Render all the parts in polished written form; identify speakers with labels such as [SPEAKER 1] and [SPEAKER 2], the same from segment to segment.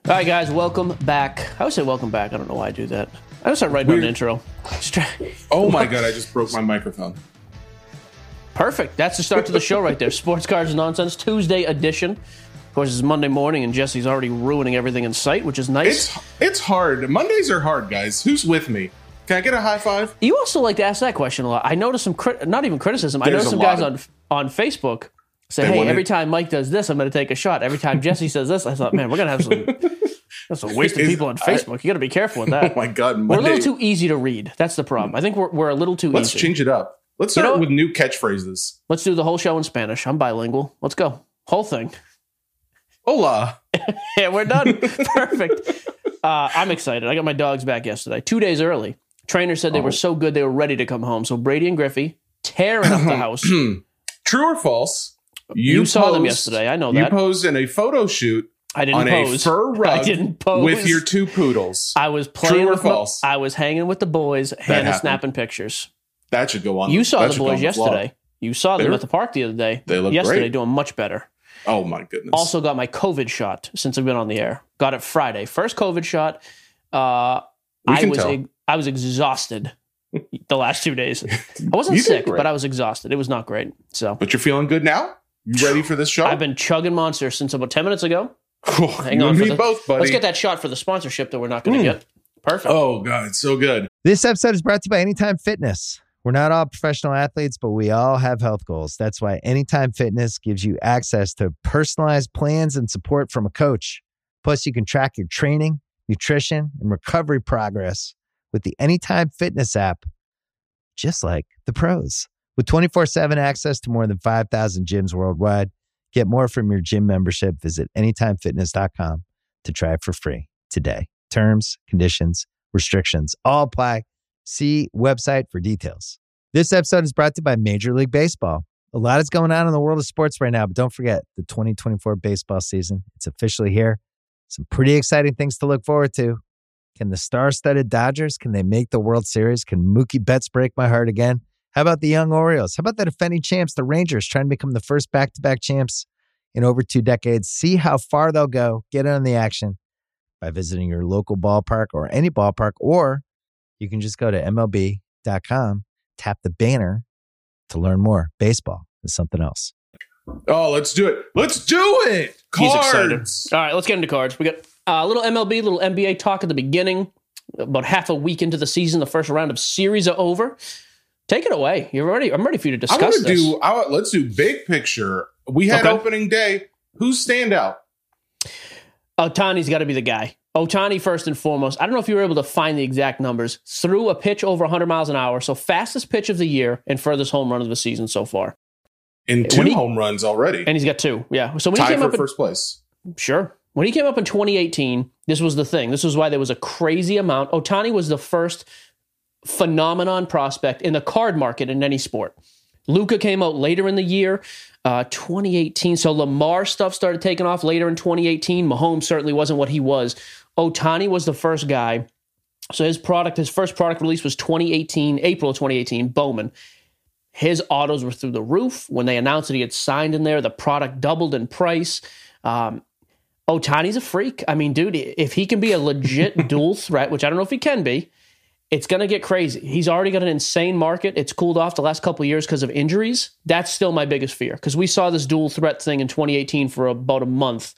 [SPEAKER 1] All right, guys, welcome back. I would say welcome back. I don't know why I do that. I just start writing on an intro.
[SPEAKER 2] Oh my God, I just broke my microphone.
[SPEAKER 1] Perfect. That's the start to the show right there. Sports Cards and Nonsense, Tuesday edition. Of course, it's Monday morning, and Jesse's already ruining everything in sight, which is nice.
[SPEAKER 2] It's hard. Mondays are hard, guys. Who's with me? Can I get a high five?
[SPEAKER 1] You also like to ask that question a lot. I noticed some, not even criticism. I noticed some guys on Facebook say, hey, every time Mike does this, I'm going to take a shot. Every time Jesse says this, I thought, man, we're going to have some wasted people on Facebook. You got to be careful with that.
[SPEAKER 2] Oh my God, Monday.
[SPEAKER 1] We're a little too easy to read. That's the problem. I think we're a little too easy.
[SPEAKER 2] Let's change it up. Let's start with new catchphrases.
[SPEAKER 1] Let's do the whole show in Spanish. I'm bilingual. Let's go. Whole thing.
[SPEAKER 2] Hola.
[SPEAKER 1] Yeah, we're done. Perfect. I'm excited. I got my dogs back yesterday, 2 days early. Trainer said they were so good they were ready to come home. So Brady and Griffey tearing up the house.
[SPEAKER 2] True or false?
[SPEAKER 1] You saw them yesterday. I know that.
[SPEAKER 2] You posed in a photo shoot.
[SPEAKER 1] I didn't pose.
[SPEAKER 2] A fur rug
[SPEAKER 1] I didn't pose.
[SPEAKER 2] With your two poodles.
[SPEAKER 1] I was playing
[SPEAKER 2] True or false?
[SPEAKER 1] I was hanging with the boys, Hannah snapping pictures.
[SPEAKER 2] That should go on.
[SPEAKER 1] You saw the boys yesterday. You saw them at the park the other day.
[SPEAKER 2] They look
[SPEAKER 1] yesterday
[SPEAKER 2] great.
[SPEAKER 1] Doing much better.
[SPEAKER 2] Oh my goodness.
[SPEAKER 1] Also got my COVID shot since I've been on the air. Got it Friday. First COVID shot. I was exhausted the last 2 days. I wasn't sick, but I was exhausted. It was not great.
[SPEAKER 2] But you're feeling good now? You ready for this show?
[SPEAKER 1] I've been chugging Monster since about 10 minutes ago.
[SPEAKER 2] Hang on. Me both, buddy.
[SPEAKER 1] Let's get that shot for the sponsorship that we're not going to get. Perfect.
[SPEAKER 2] Oh, God. It's so good.
[SPEAKER 3] This episode is brought to you by Anytime Fitness. We're not all professional athletes, but we all have health goals. That's why Anytime Fitness gives you access to personalized plans and support from a coach. Plus, you can track your training, nutrition, and recovery progress with the Anytime Fitness app, just like the pros. With 24/7 access to more than 5,000 gyms worldwide, get more from your gym membership. Visit anytimefitness.com to try it for free today. Terms, conditions, restrictions all apply. See website for details. This episode is brought to you by Major League Baseball. A lot is going on in the world of sports right now, but don't forget the 2024 baseball season. It's officially here. Some pretty exciting things to look forward to. Can the star-studded Dodgers, can they make the World Series? Can Mookie Betts break my heart again? How about the young Orioles? How about the defending champs, the Rangers, trying to become the first back-to-back champs in over 2 decades? See how far they'll go. Get in on the action by visiting your local ballpark or any ballpark, or you can just go to MLB.com, tap the banner to learn more. Baseball is something else.
[SPEAKER 2] Oh, let's do it. Let's do it. Cards.
[SPEAKER 1] He's excited. All right, let's get into cards. We got a little MLB, little NBA talk at the beginning. About half a week into the season, the first round of series are over. Take it away. I'm ready for you to discuss this.
[SPEAKER 2] Let's do big picture. We had opening day. Who's standout?
[SPEAKER 1] Ohtani's got to be the guy. Ohtani, first and foremost. I don't know if you were able to find the exact numbers. Threw a pitch over 100 miles an hour. So fastest pitch of the year and furthest home run of the season so far.
[SPEAKER 2] In two home runs already.
[SPEAKER 1] And he's got 2. Yeah. So when
[SPEAKER 2] Tied
[SPEAKER 1] he came
[SPEAKER 2] for
[SPEAKER 1] up
[SPEAKER 2] first place.
[SPEAKER 1] Sure. When he came up in 2018, this was the thing. This was why there was a crazy amount. Ohtani was the first phenomenon prospect in the card market in any sport. Luka came out later in the year, 2018. So Lamar stuff started taking off later in 2018. Mahomes certainly wasn't what he was. Ohtani was the first guy. So his first product release was April of 2018, Bowman. His autos were through the roof. When they announced that he had signed in there, the product doubled in price. Ohtani's a freak. I mean, dude, if he can be a legit dual threat, which I don't know if he can be, it's going to get crazy. He's already got an insane market. It's cooled off the last couple of years because of injuries. That's still my biggest fear because we saw this dual threat thing in 2018 for about a month.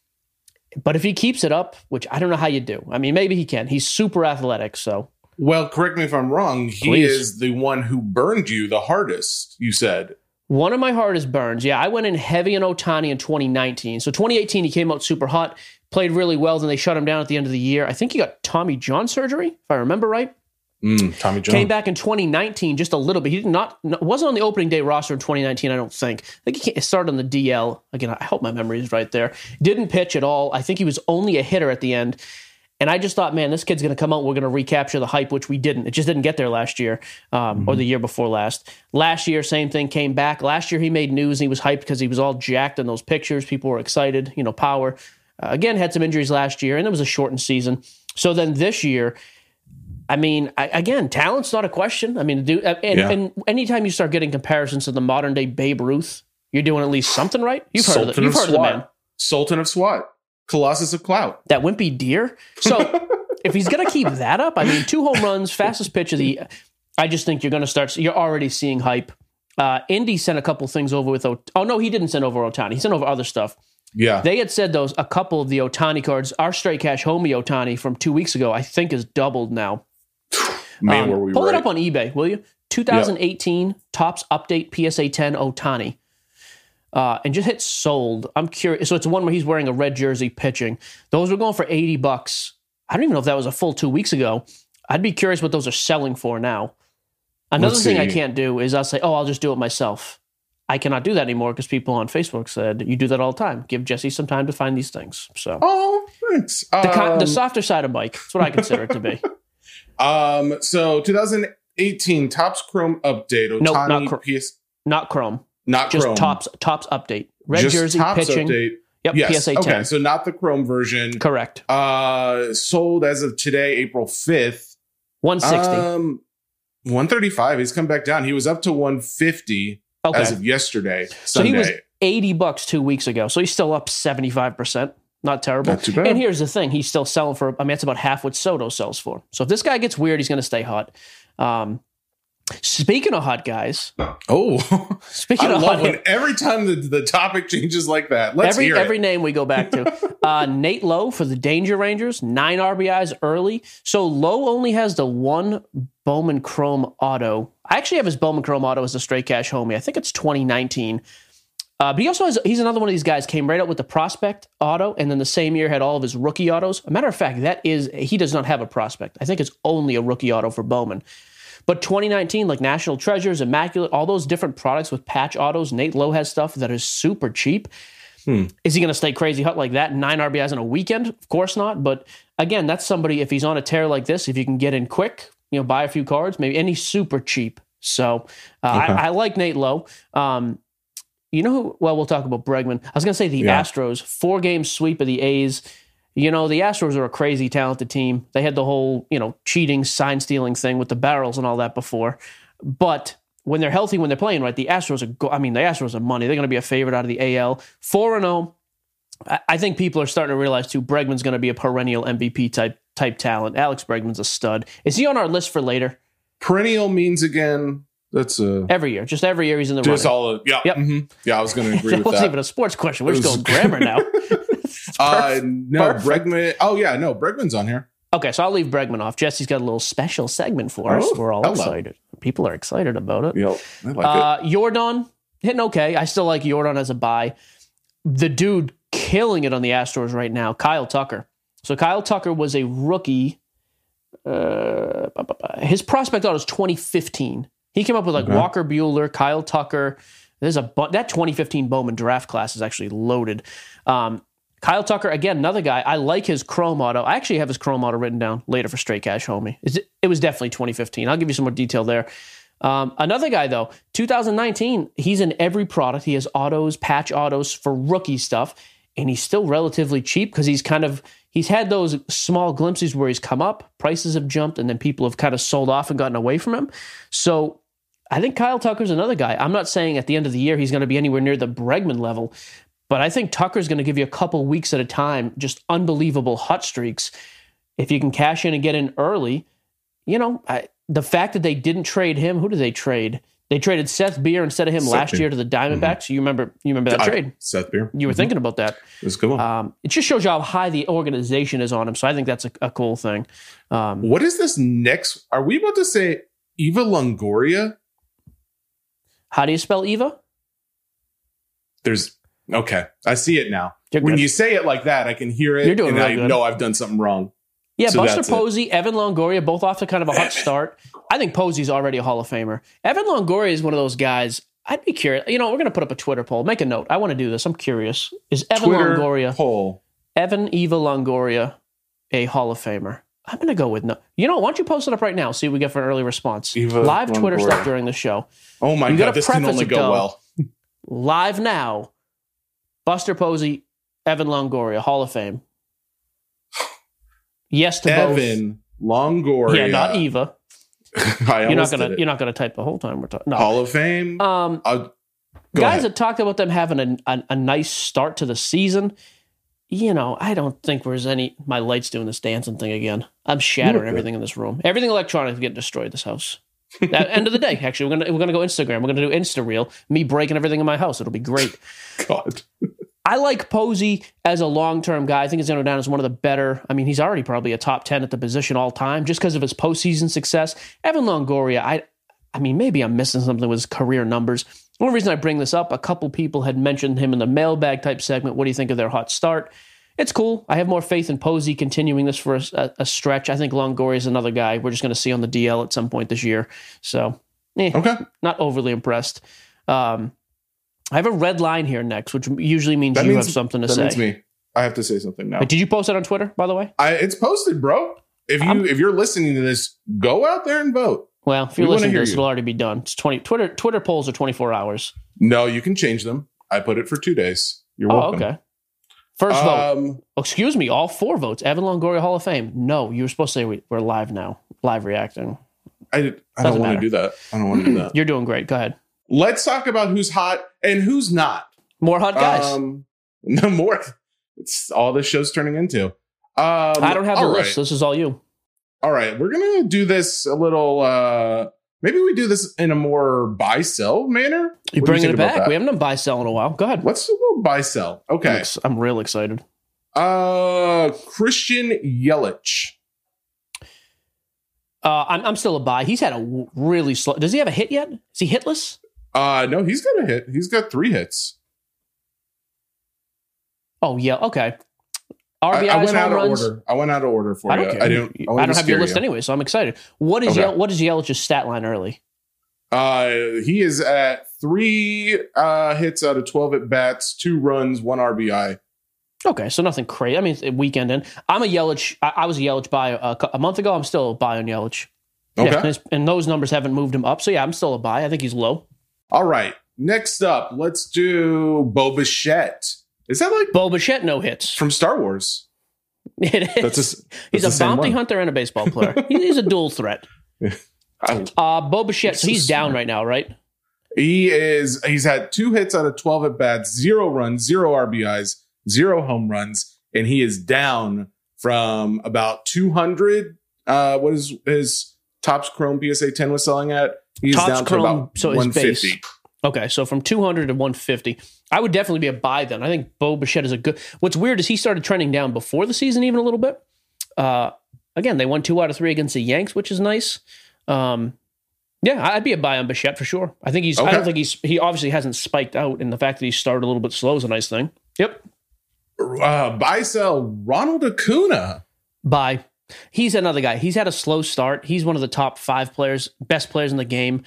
[SPEAKER 1] But if he keeps it up, which I don't know how you do. I mean, maybe he can. He's super athletic, so.
[SPEAKER 2] Well, correct me if I'm wrong. He is the one who burned you the hardest, you said.
[SPEAKER 1] One of my hardest burns. Yeah, I went in heavy on Ohtani in 2019. So 2018, he came out super hot, played really well, then they shut him down at the end of the year. I think he got Tommy John surgery, if I remember right.
[SPEAKER 2] Tommy John.
[SPEAKER 1] Came back in 2019 just a little bit. He wasn't on the opening day roster in 2019, I don't think. I think he started on the DL. Again, I hope my memory is right there. Didn't pitch at all. I think he was only a hitter at the end. And I just thought, man, this kid's going to come out. We're going to recapture the hype, which we didn't. It just didn't get there last year or the year before last. Last year, same thing, came back. Last year, he made news and he was hyped because he was all jacked in those pictures. People were excited, power. Again, had some injuries last year, and it was a shortened season. So then this year, I mean, again, talent's not a question. I mean, and anytime you start getting comparisons to the modern day Babe Ruth, you're doing at least something right. You've heard of the man.
[SPEAKER 2] Sultan of SWAT. Colossus of Clout.
[SPEAKER 1] That wimpy deer. So if he's going to keep that up, I mean, 2 home runs, fastest pitch of the. I just think you're already seeing hype. Indy sent a couple things over with. Oh no, he didn't send over Ohtani. He sent over other stuff.
[SPEAKER 2] Yeah,
[SPEAKER 1] they had said a couple of the Ohtani cards. Our straight cash homie Ohtani from 2 weeks ago, I think, is doubled now.
[SPEAKER 2] Man, were we
[SPEAKER 1] pull
[SPEAKER 2] right.
[SPEAKER 1] it up on eBay, will you? 2018 Topps Update PSA 10 Ohtani. And just hit sold. I'm curious. So it's one where he's wearing a red jersey pitching. Those were going for $80. I don't even know if that was a full 2 weeks ago. I'd be curious what those are selling for now. Another thing I can't do is I'll say, I'll just do it myself. I cannot do that anymore because people on Facebook said, you do that all the time. Give Jesse some time to find these things. So,
[SPEAKER 2] thanks.
[SPEAKER 1] The softer side of Mike. That's what I consider it to be.
[SPEAKER 2] So 2018 Topps Chrome update. Ohtani,
[SPEAKER 1] not Chrome.
[SPEAKER 2] Not
[SPEAKER 1] just
[SPEAKER 2] Chrome.
[SPEAKER 1] Topps update. Red
[SPEAKER 2] just
[SPEAKER 1] jersey
[SPEAKER 2] Topps
[SPEAKER 1] pitching.
[SPEAKER 2] Update.
[SPEAKER 1] Yep,
[SPEAKER 2] yes.
[SPEAKER 1] PSA 10.
[SPEAKER 2] Okay, so not the Chrome version.
[SPEAKER 1] Correct.
[SPEAKER 2] Sold as of today, April 5th.
[SPEAKER 1] 160.
[SPEAKER 2] 135. He's come back down. He was up to 150 as of yesterday, Sunday.
[SPEAKER 1] So he was $80 2 weeks ago. So he's still up 75%. Not terrible.
[SPEAKER 2] Not too bad.
[SPEAKER 1] And here's the thing. He's still selling for, that's about half what Soto sells for. So if this guy gets weird, he's going to stay hot. Speaking of hot guys.
[SPEAKER 2] Speaking of hot, when every time the topic changes like that. Let's hear it.
[SPEAKER 1] Every name we go back to. Nate Lowe for the Danger Rangers, 9 RBIs early. So Lowe only has the one Bowman Chrome auto. I actually have his Bowman Chrome auto as a straight cash homie. I think it's 2019. But he also he's another one of these guys, came right out with the prospect auto, and then the same year had all of his rookie autos. A matter of fact, he does not have a prospect. I think it's only a rookie auto for Bowman. But 2019, like National Treasures, Immaculate, all those different products with patch autos, Nate Lowe has stuff that is super cheap. Is he going to stay crazy hot like that? 9 RBIs in a weekend? Of course not. But again, that's somebody, if he's on a tear like this, if you can get in quick, buy a few cards, maybe, and he's super cheap. So I like Nate Lowe. You know who? Well, we'll talk about Bregman. I was going to say the Astros, 4-game sweep of the A's. The Astros are a crazy talented team. They had the whole, cheating, sign stealing thing with the barrels and all that before. But when they're healthy, when they're playing right, the Astros are money. They're going to be a favorite out of the AL. 4-0. I think people are starting to realize too, Bregman's going to be a perennial MVP type talent. Alex Bregman's a stud. Is he on our list for later?
[SPEAKER 2] Perennial means again. That's
[SPEAKER 1] every year. Just every year he's in the running.
[SPEAKER 2] Yeah.
[SPEAKER 1] Yep.
[SPEAKER 2] Mm-hmm. Yeah, I was going to agree with that.
[SPEAKER 1] It wasn't even a sports question. We're just going grammar now.
[SPEAKER 2] Perfect. Bregman. Oh, yeah, no, Bregman's on here.
[SPEAKER 1] Okay, so I'll leave Bregman off. Jesse's got a little special segment for us. We're all excited. People are excited about it.
[SPEAKER 2] Yep, I like it.
[SPEAKER 1] Yordan, hitting okay. I still like Yordan as a buy. The dude killing it on the Astros right now, Kyle Tucker. So Kyle Tucker was a rookie. His prospect auto is 2015. He came up with Walker Buehler, Kyle Tucker. That 2015 Bowman draft class is actually loaded. Kyle Tucker, again, another guy. I like his Chrome auto. I actually have his Chrome auto written down later for Straight Cash Homie. It was definitely 2015. I'll give you some more detail there. Another guy, though, 2019, he's in every product. He has autos, patch autos for rookie stuff, and he's still relatively cheap because he's had those small glimpses where he's come up, prices have jumped, and then people have kind of sold off and gotten away from him. So I think Kyle Tucker's another guy. I'm not saying at the end of the year he's going to be anywhere near the Bregman level, but I think Tucker's going to give you a couple weeks at a time, just unbelievable hot streaks. If you can cash in and get in early, the fact that they didn't trade him, who did they trade? They traded Seth Beer instead of him last year to the Diamondbacks. Mm-hmm. You remember that trade?
[SPEAKER 2] Seth Beer.
[SPEAKER 1] You were thinking about that.
[SPEAKER 2] That's a good one.
[SPEAKER 1] It just shows you how high the organization is on him. So I think that's a cool thing.
[SPEAKER 2] What is this next? Are we about to say Eva Longoria?
[SPEAKER 1] How do you spell Eva?
[SPEAKER 2] Okay. I see it now. When you say it like that, I can hear it. You're doing really good. I know I've done something wrong.
[SPEAKER 1] Yeah, so Buster Posey, Evan Longoria, both off to kind of a hot start. I think Posey's already a Hall of Famer. Evan Longoria is one of those guys. I'd be curious. We're going to put up a Twitter poll. Make a note. I want to do this. I'm curious. Is Evan Longoria
[SPEAKER 2] poll?
[SPEAKER 1] Evan Eva Longoria a Hall of Famer? I'm going to go with no. Why don't you post it up right now? See what we get for an early response. Live Longoria. Twitter stuff during the show.
[SPEAKER 2] Oh my God, this can only go well.
[SPEAKER 1] Live now. Buster Posey, Evan Longoria, Hall of Fame. Yes to
[SPEAKER 2] Evan Longoria.
[SPEAKER 1] Yeah, not Eva. You're not gonna type the whole time we're talking. No.
[SPEAKER 2] Hall of Fame.
[SPEAKER 1] Guys have talked about them having a nice start to the season. I don't think there's my light's doing this dancing thing again. I'm shattering everything in this room. Everything electronic is getting destroyed in this house. At end of the day, actually, we're gonna go Instagram. We're gonna do Insta Reel. Me breaking everything in my house. It'll be great.
[SPEAKER 2] God.
[SPEAKER 1] I like Posey as a long-term guy. I think he's going to go down as one of the better. I mean, he's already probably a top 10 at the position all time just because of his postseason success. Evan Longoria, I mean, maybe I'm missing something with his career numbers. The only reason I bring this up, a couple people had mentioned him in the mailbag type segment. What do you think of their hot start? It's cool. I have more faith in Posey continuing this for a stretch. I think Longoria is another guy we're just going to see on the DL at some point this year. So,
[SPEAKER 2] okay,
[SPEAKER 1] not overly impressed. I have a red line here next, which usually means you have something to say.
[SPEAKER 2] That means me. I have to say something now.
[SPEAKER 1] But did you post it on Twitter, by the way?
[SPEAKER 2] It's posted, bro. If you're listening to this, go out there and vote.
[SPEAKER 1] Well, if you're listening to this, it'll already be done. It's Twitter polls are 24 hours.
[SPEAKER 2] No, you can change them. I put it for 2 days. You're welcome.
[SPEAKER 1] Okay. First vote. Excuse me, all 4 votes. Evan Longoria Hall of Fame. No, you were supposed to say we're live now. Live reacting.
[SPEAKER 2] I don't want to do that. I don't want to do that.
[SPEAKER 1] You're doing great. Go ahead.
[SPEAKER 2] Let's talk about who's hot and who's not.
[SPEAKER 1] More hot guys.
[SPEAKER 2] No more. It's all this show's turning into.
[SPEAKER 1] I don't have the list. This is all you.
[SPEAKER 2] All right. We're going to do this a little... maybe we do this in a more buy-sell manner.
[SPEAKER 1] You're bringing it back. We haven't done buy-sell in a while. Go ahead.
[SPEAKER 2] Let's do a little buy-sell. Okay.
[SPEAKER 1] I'm real excited.
[SPEAKER 2] Christian Yelich.
[SPEAKER 1] I'm still a buy. He's had a really slow... Does he have a hit yet? Is he hitless?
[SPEAKER 2] No, he's got a hit. He's got 3 hits.
[SPEAKER 1] Oh, yeah. Okay. RBIs,
[SPEAKER 2] I went out of order. I went out of order for you. I don't have your list
[SPEAKER 1] anyway, so I'm excited. What is Yelich's stat line early?
[SPEAKER 2] He is at 3 hits out of 12 at bats, 2 runs, 1 RBI.
[SPEAKER 1] Okay, so nothing crazy. I mean, it's a weekend in. I'm a Yelich. I was a Yelich buy a month ago. I'm still a buy on Yelich.
[SPEAKER 2] Okay.
[SPEAKER 1] Yeah, and those numbers haven't moved him up. So yeah, I'm still a buy. I think he's low.
[SPEAKER 2] All right. Next up, let's do Bo Bichette. Is that like
[SPEAKER 1] Bo Bichette no hits
[SPEAKER 2] from Star Wars?
[SPEAKER 1] It is. He's a bounty hunter and a baseball player. He's a dual threat. Bo Bichette. So he's down right now, right?
[SPEAKER 2] He is. He's had 2 hits out of 12 at bats, 0 runs, 0 RBIs, 0 home runs, and he is down from about 200. What is his Topps Chrome PSA 10 was selling at? He's
[SPEAKER 1] Topps
[SPEAKER 2] down
[SPEAKER 1] Chrome,
[SPEAKER 2] to about
[SPEAKER 1] so
[SPEAKER 2] 150.
[SPEAKER 1] His base. Okay, so from 200 to 150. I would definitely be a buy then. I think Bo Bichette is a good... What's weird is he started trending down before the season even a little bit. Again, they won 2 out of 3 against the Yanks, which is nice. Yeah, I'd be a buy on Bichette for sure. I think he's... Okay. I don't think he obviously hasn't spiked out, and the fact that he started a little bit slow is a nice thing. Yep.
[SPEAKER 2] Buy, sell, Ronald Acuna.
[SPEAKER 1] Buy. He's another guy. He's had a slow start. He's one of the top 5 players, best players in the game.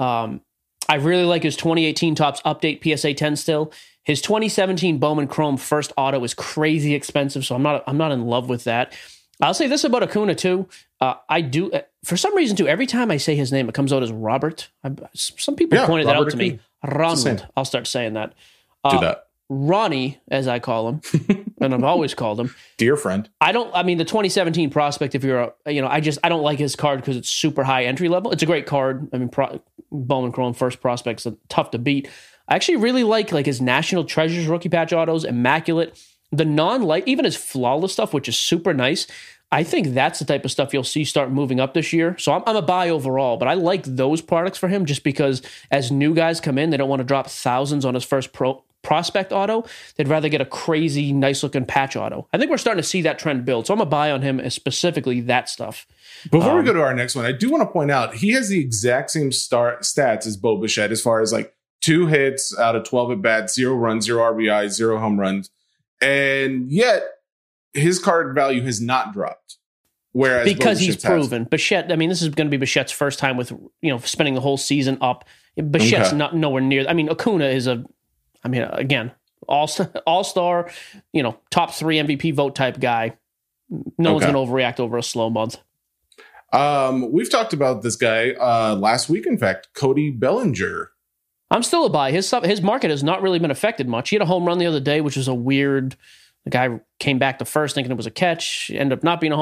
[SPEAKER 1] I really like his 2018 Topps Update PSA 10 still. His 2017 Bowman Chrome first auto is crazy expensive, so I'm not in love with that. I'll say this about Acuna too. I do for some reason too. Every time I say his name, it comes out as Robert. Some people pointed that out to me. Ronald. I'll start saying that.
[SPEAKER 2] Do that.
[SPEAKER 1] Ronnie, as I call him, and I've always called him,
[SPEAKER 2] dear friend.
[SPEAKER 1] I mean, the 2017 prospect. If you're, I don't like his card because it's super high entry level. It's a great card. I mean, Bowman Chrome first prospect's tough to beat. I actually really like his National Treasures rookie patch autos, Immaculate, the non-light, even his flawless stuff, which is super nice. I think that's the type of stuff you'll see start moving up this year. So I'm a buy overall, but I like those products for him just because as new guys come in, they don't want to drop thousands on his first prospect auto. They'd rather get a crazy, nice-looking patch auto. I think we're starting to see that trend build. So I'm a buy on him, specifically that stuff.
[SPEAKER 2] Before we go to our next one, I do want to point out he has the exact same stats as Bo Bichette as far as 2 hits out of 12 at bats, 0 runs, 0 RBIs, 0 home runs. And yet his card value has not dropped. Whereas
[SPEAKER 1] because he's proven. Bichette, I mean, this is going to be Bichette's first time with, spending the whole season up. Bichette's not nowhere near. I mean, Acuna is again, all-star, top 3 MVP vote type guy. No one's going to overreact over a slow month.
[SPEAKER 2] We've talked about this guy last week, in fact, Cody Bellinger.
[SPEAKER 1] I'm still a buy. His market has not really been affected much. He had a home run the other day, which was a weird... The guy came back to first thinking it was a catch, ended up not being a home.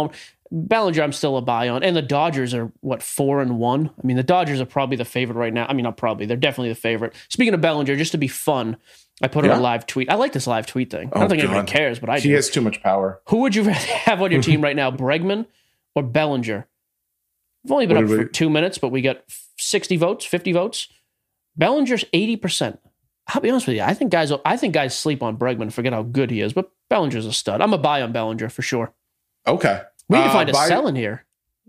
[SPEAKER 1] Bellinger, I'm still a buy on. And the Dodgers are, 4-1? I mean, the Dodgers are probably the favorite right now. I mean, not probably. They're definitely the favorite. Speaking of Bellinger, just to be fun, I put on a live tweet. I like this live tweet thing. I don't think anyone cares, but I do.
[SPEAKER 2] He has too much power.
[SPEAKER 1] Who would you rather have on your team right now, Bregman or Bellinger? We've only been up for 2 minutes, but we got 60 votes, 50 votes. Bellinger's 80%. I'll be honest with you. I think guys sleep on Bregman and forget how good he is, but Bellinger's a stud. I'm a buy on Bellinger for sure.
[SPEAKER 2] Okay.
[SPEAKER 1] We need to find a sell in here.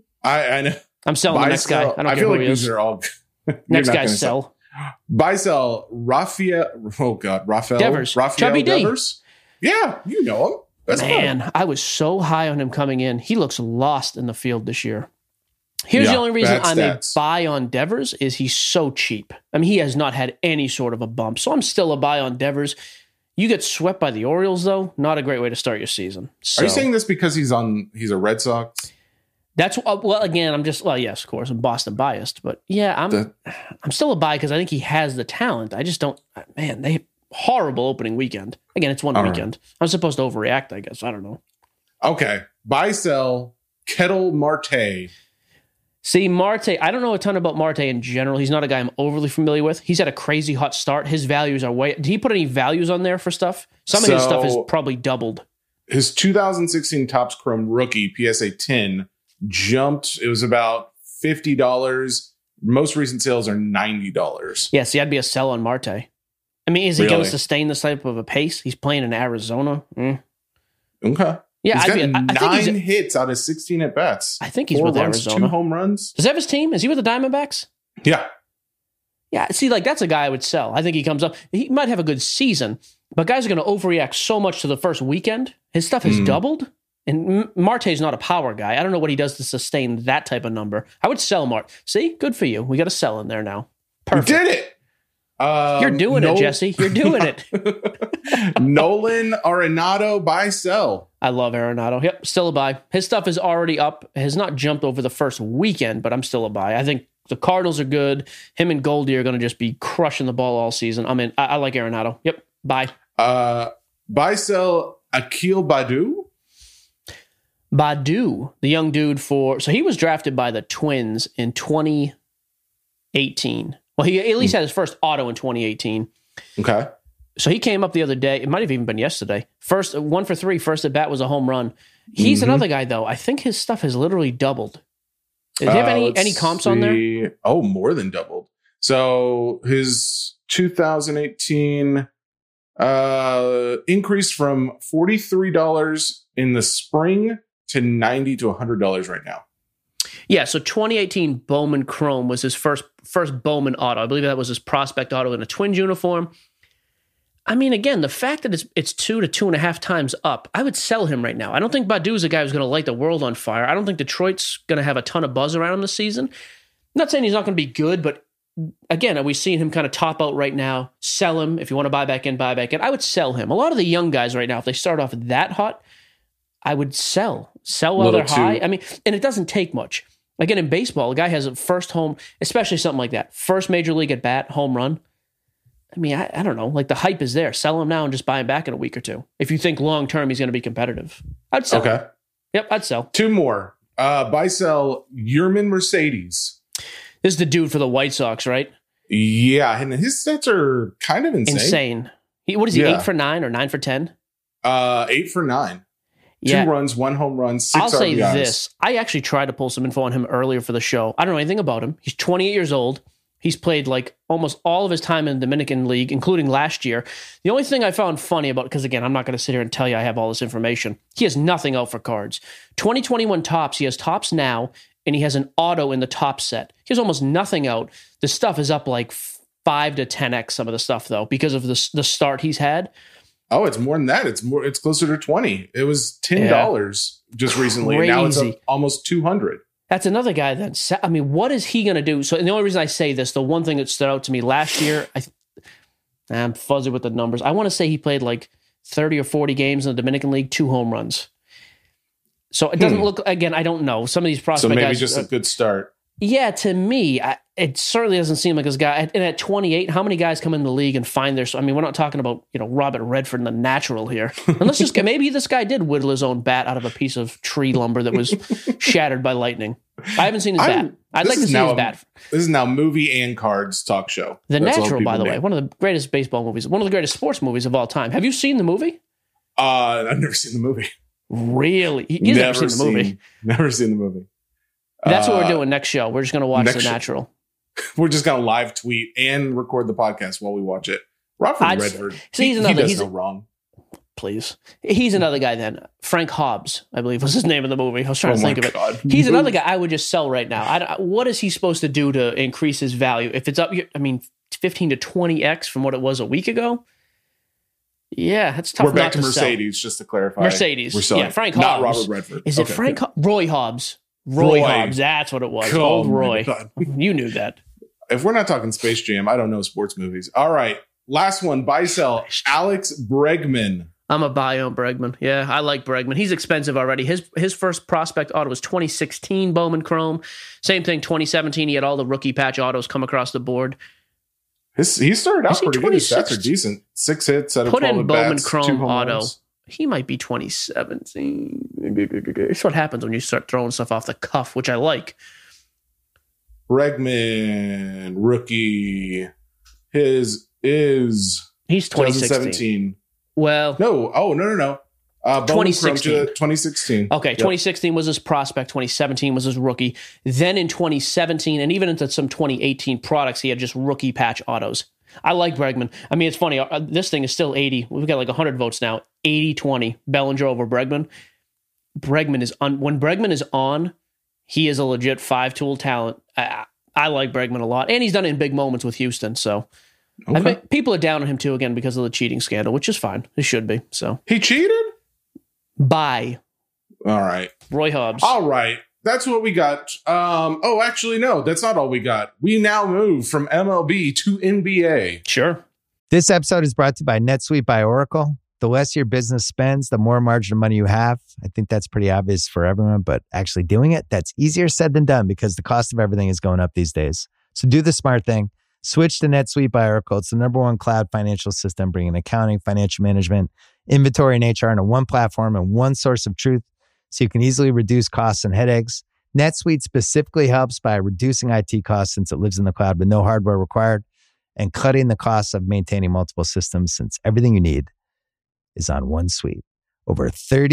[SPEAKER 2] I know.
[SPEAKER 1] I'm selling the next guy. I don't care who he is.
[SPEAKER 2] These are all
[SPEAKER 1] next guy's sell.
[SPEAKER 2] Buy sell Rafael
[SPEAKER 1] Devers. Chubby
[SPEAKER 2] Devers. Yeah, you know him. That's
[SPEAKER 1] Man, I was so high on him coming in. He looks lost in the field this year. Here's the only reason I'm a buy on Devers is he's so cheap. I mean, he has not had any sort of a bump. So I'm still a buy on Devers. You get swept by the Orioles, though. Not a great way to start your season. So,
[SPEAKER 2] are you saying this because he's a Red Sox?
[SPEAKER 1] That's again, yes, of course, I'm Boston biased, but yeah, I'm still a buy because I think he has the talent. I just don't, man, they horrible opening weekend. Again, it's one weekend. I'm supposed to overreact, I guess. I don't know.
[SPEAKER 2] Okay. Buy sell Ketel Marte.
[SPEAKER 1] See, Marte, I don't know a ton about Marte in general. He's not a guy I'm overly familiar with. He's had a crazy hot start. His values are did he put any values on there for stuff? Some of his stuff is probably doubled.
[SPEAKER 2] His 2016 Topps Chrome rookie PSA 10 jumped. It was about $50. Most recent sales are $90.
[SPEAKER 1] Yeah, see, I'd be a sell on Marte. I mean, is he going to sustain this type of a pace? He's playing in Arizona.
[SPEAKER 2] Okay.
[SPEAKER 1] Yeah,
[SPEAKER 2] he's got 9 hits out of 16 at bats.
[SPEAKER 1] I think he's with Arizona.
[SPEAKER 2] 2 home runs.
[SPEAKER 1] Does he have his team? Is he with the Diamondbacks?
[SPEAKER 2] Yeah.
[SPEAKER 1] Yeah, see, that's a guy I would sell. I think he comes up. He might have a good season, but guys are going to overreact so much to the first weekend. His stuff has doubled, and Marte's not a power guy. I don't know what he does to sustain that type of number. I would sell Marte. See, good for you. We got a sell in there now. Perfect.
[SPEAKER 2] You did it.
[SPEAKER 1] You're doing it, Jesse. You're doing it.
[SPEAKER 2] Nolan Arenado, buy, sell.
[SPEAKER 1] I love Arenado. Yep, still a buy. His stuff is already up. Has not jumped over the first weekend, but I'm still a buy. I think the Cardinals are good. Him and Goldie are going to just be crushing the ball all season. I like Arenado. Yep, buy.
[SPEAKER 2] Buy, sell Akil Baddoo.
[SPEAKER 1] Baddoo, the young dude so he was drafted by the Twins in 2018. Well, he at least had his first auto in 2018.
[SPEAKER 2] Okay.
[SPEAKER 1] So he came up the other day. It might have even been yesterday. 1 for 3. First at bat was a home run. He's another guy, though. I think his stuff has literally doubled. Do you have any comps on there?
[SPEAKER 2] Oh, more than doubled. So his 2018 increased from $43 in the spring to $90 to $100 right now.
[SPEAKER 1] Yeah, so 2018 Bowman Chrome was his first Bowman auto. I believe that was his prospect auto in a Twins uniform. I mean, again, the fact that it's 2 to 2.5 times up, I would sell him right now. I don't think Baddoo's a guy who's going to light the world on fire. I don't think Detroit's going to have a ton of buzz around him this season. I'm not saying he's not going to be good, but again, are we seeing him kind of top out right now? Sell him. If you want to buy back in, buy back in. I would sell him. A lot of the young guys right now, if they start off that hot, I would sell. Sell while they're high. I mean, and it doesn't take much. Again, in baseball, a guy has a first home, especially something like that, first major league at bat, home run. I mean, I don't know. Like, the hype is there. Sell him now and just buy him back in a week or two. If you think long-term he's going to be competitive. I'd sell.
[SPEAKER 2] Okay.
[SPEAKER 1] Yep, I'd sell.
[SPEAKER 2] 2 more. Buy, sell Yermin Mercedes.
[SPEAKER 1] This is the dude for the White Sox, right?
[SPEAKER 2] Yeah, and his stats are kind of insane.
[SPEAKER 1] What is he, 8 for 9 or 9 for 10?
[SPEAKER 2] 8 for 9.
[SPEAKER 1] Yeah.
[SPEAKER 2] 2 runs, 1 home run, 6
[SPEAKER 1] I'll say
[SPEAKER 2] RBIs.
[SPEAKER 1] this. I actually tried to pull some info on him earlier for the show. I don't know anything about him. He's 28 years old. He's played like almost all of his time in the Dominican League, including last year. The only thing I found funny about, because again, I'm not going to sit here and tell you I have all this information. He has nothing out for cards. 2021 Topps, he has Topps now, and he has an auto in the top set. He has almost nothing out. The stuff is up like 5 to 10x some of the stuff, though, because of the start he's had.
[SPEAKER 2] Oh, it's more than that. It's closer to 20. It was $10 just recently. And now it's up almost 200.
[SPEAKER 1] That's another guy that, I mean, what is he going to do? So, and the only reason I say this, the one thing that stood out to me last year, I'm fuzzy with the numbers. I want to say he played like 30 or 40 games in the Dominican League, 2 home runs. So it doesn't look, again, I don't know. Some of these prospect guys.
[SPEAKER 2] So maybe just a good start.
[SPEAKER 1] Yeah, to me, it certainly doesn't seem like this guy. And at 28, how many guys come in the league and find their? I mean, we're not talking about Robert Redford and the natural here. And let's just maybe this guy did whittle his own bat out of a piece of tree lumber that was shattered by lightning. I haven't seen his bat. I'd like to see his bat.
[SPEAKER 2] This is now movie and cards talk show.
[SPEAKER 1] The Natural, by the way, one of the greatest baseball movies, one of the greatest sports movies of all time. Have you seen the movie?
[SPEAKER 2] I've never seen the movie.
[SPEAKER 1] Really? You've never seen the movie?
[SPEAKER 2] Never seen the movie.
[SPEAKER 1] That's what we're doing next show. We're just going to watch The Natural.
[SPEAKER 2] We're just going to live tweet and record the podcast while we watch it. Robert Redford.
[SPEAKER 1] He
[SPEAKER 2] does no wrong.
[SPEAKER 1] Please. He's another guy then. Frank Hobbs, I believe was his name in the movie. I was trying to think of it. He's another guy I would just sell right now. What is he supposed to do to increase his value? If it's up, 15 to 20x from what it was a week ago. Yeah, that's tough.
[SPEAKER 2] We're back to Mercedes, just to clarify.
[SPEAKER 1] Mercedes. Yeah, Frank Hobbs.
[SPEAKER 2] Not Robert Redford.
[SPEAKER 1] Is it Frank Roy Hobbs? Roy Hobbs. That's what it was. Old Roy. You knew that.
[SPEAKER 2] If we're not talking Space Jam, I don't know sports movies. All right. Last one. Buy, sell. Alex Bregman.
[SPEAKER 1] I'm a buy on Bregman. Yeah, I like Bregman. He's expensive already. His first prospect auto was 2016 Bowman Chrome. Same thing, 2017. He had all the rookie patch autos come across the board.
[SPEAKER 2] He started out pretty good. His stats are decent. 6 hits out of 12 at bats. Put in Bowman
[SPEAKER 1] Chrome auto. He might be 2017. It's what happens when you start throwing stuff off the cuff, which I like.
[SPEAKER 2] Bregman, rookie. His is...
[SPEAKER 1] He's 2017.
[SPEAKER 2] Well... No. Oh, no.
[SPEAKER 1] 2016.
[SPEAKER 2] 2016.
[SPEAKER 1] Okay, yep. 2016 was his prospect. 2017 was his rookie. Then in 2017, and even into some 2018 products, he had just rookie patch autos. I like Bregman. I mean, it's funny. This thing is still 80. We've got like 100 votes now. 80-20. Bellinger over Bregman. When Bregman is on, he is a legit 5-tool talent. I like Bregman a lot. And he's done it in big moments with Houston. So okay. People are down on him too, again, because of the cheating scandal, which is fine. It should be. So
[SPEAKER 2] he cheated?
[SPEAKER 1] Bye.
[SPEAKER 2] All right.
[SPEAKER 1] Roy Hobbs.
[SPEAKER 2] All right. That's what we got. Actually, no, that's not all we got. We now move from MLB to NBA.
[SPEAKER 1] Sure.
[SPEAKER 3] This episode is brought to you by NetSuite by Oracle. The less your business spends, the more margin of money you have. I think that's pretty obvious for everyone, but actually doing it, that's easier said than done because the cost of everything is going up these days. So do the smart thing. Switch to NetSuite by Oracle. It's the #1 cloud financial system, bringing accounting, financial management, inventory, and HR into one platform and one source of truth so you can easily reduce costs and headaches. NetSuite specifically helps by reducing IT costs since it lives in the cloud with no hardware required and cutting the costs of maintaining multiple systems since everything you need is on one suite. Over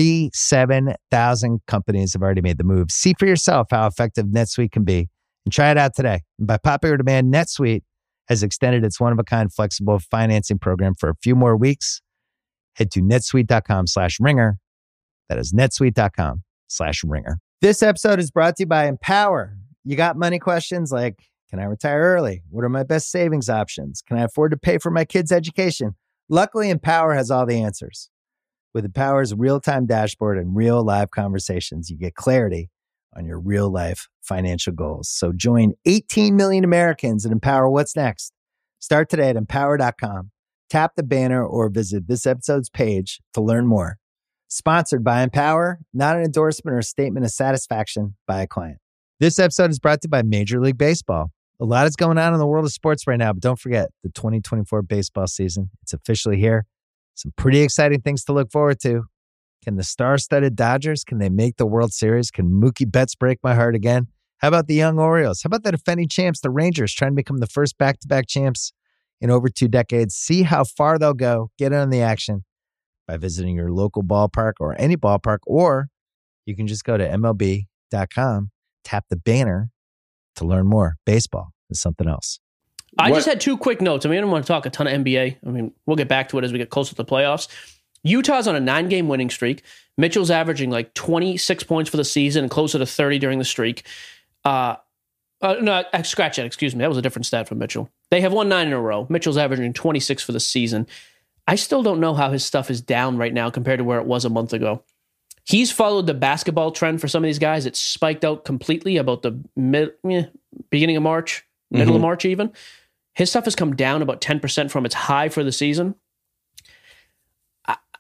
[SPEAKER 3] 37,000 companies have already made the move. See for yourself how effective NetSuite can be and try it out today. And by popular demand, NetSuite has extended its one-of-a-kind flexible financing program for a few more weeks. Head to netsuite.com/ringer. That is netsuite.com/ringer. This episode is brought to you by Empower. You got money questions like, can I retire early? What are my best savings options? Can I afford to pay for my kids' education? Luckily, Empower has all the answers. With Empower's real-time dashboard and real live conversations, you get clarity on your real-life financial goals. So join 18 million Americans and empower what's next. Start today at empower.com. Tap the banner or visit this episode's page to learn more. Sponsored by Empower, not an endorsement or a statement of satisfaction by a client. This episode is brought to you by Major League Baseball. A lot is going on in the world of sports right now, but don't forget the 2024 baseball season. It's officially here. Some pretty exciting things to look forward to. Can the star-studded Dodgers, can they make the World Series? Can Mookie Betts break my heart again? How about the young Orioles? How about the defending champs, the Rangers, trying to become the first back-to-back champs in over 2 decades? See how far they'll go. Get in on the action by visiting your local ballpark or any ballpark, or you can just go to MLB.com, tap the banner to learn more. Baseball is something else.
[SPEAKER 1] I just had 2 quick notes. I don't want to talk a ton of NBA. We'll get back to it as we get closer to the playoffs. Utah's on a 9-game winning streak. Mitchell's averaging like 26 points for the season and closer to 30 during the streak. No, scratch that. Excuse me. That was a different stat from Mitchell. They have won 9 in a row. Mitchell's averaging 26 for the season. I still don't know how his stuff is down right now compared to where it was a month ago. He's followed the basketball trend for some of these guys. It spiked out completely about the beginning of March, middle of March even. His stuff has come down about 10% from its high for the season.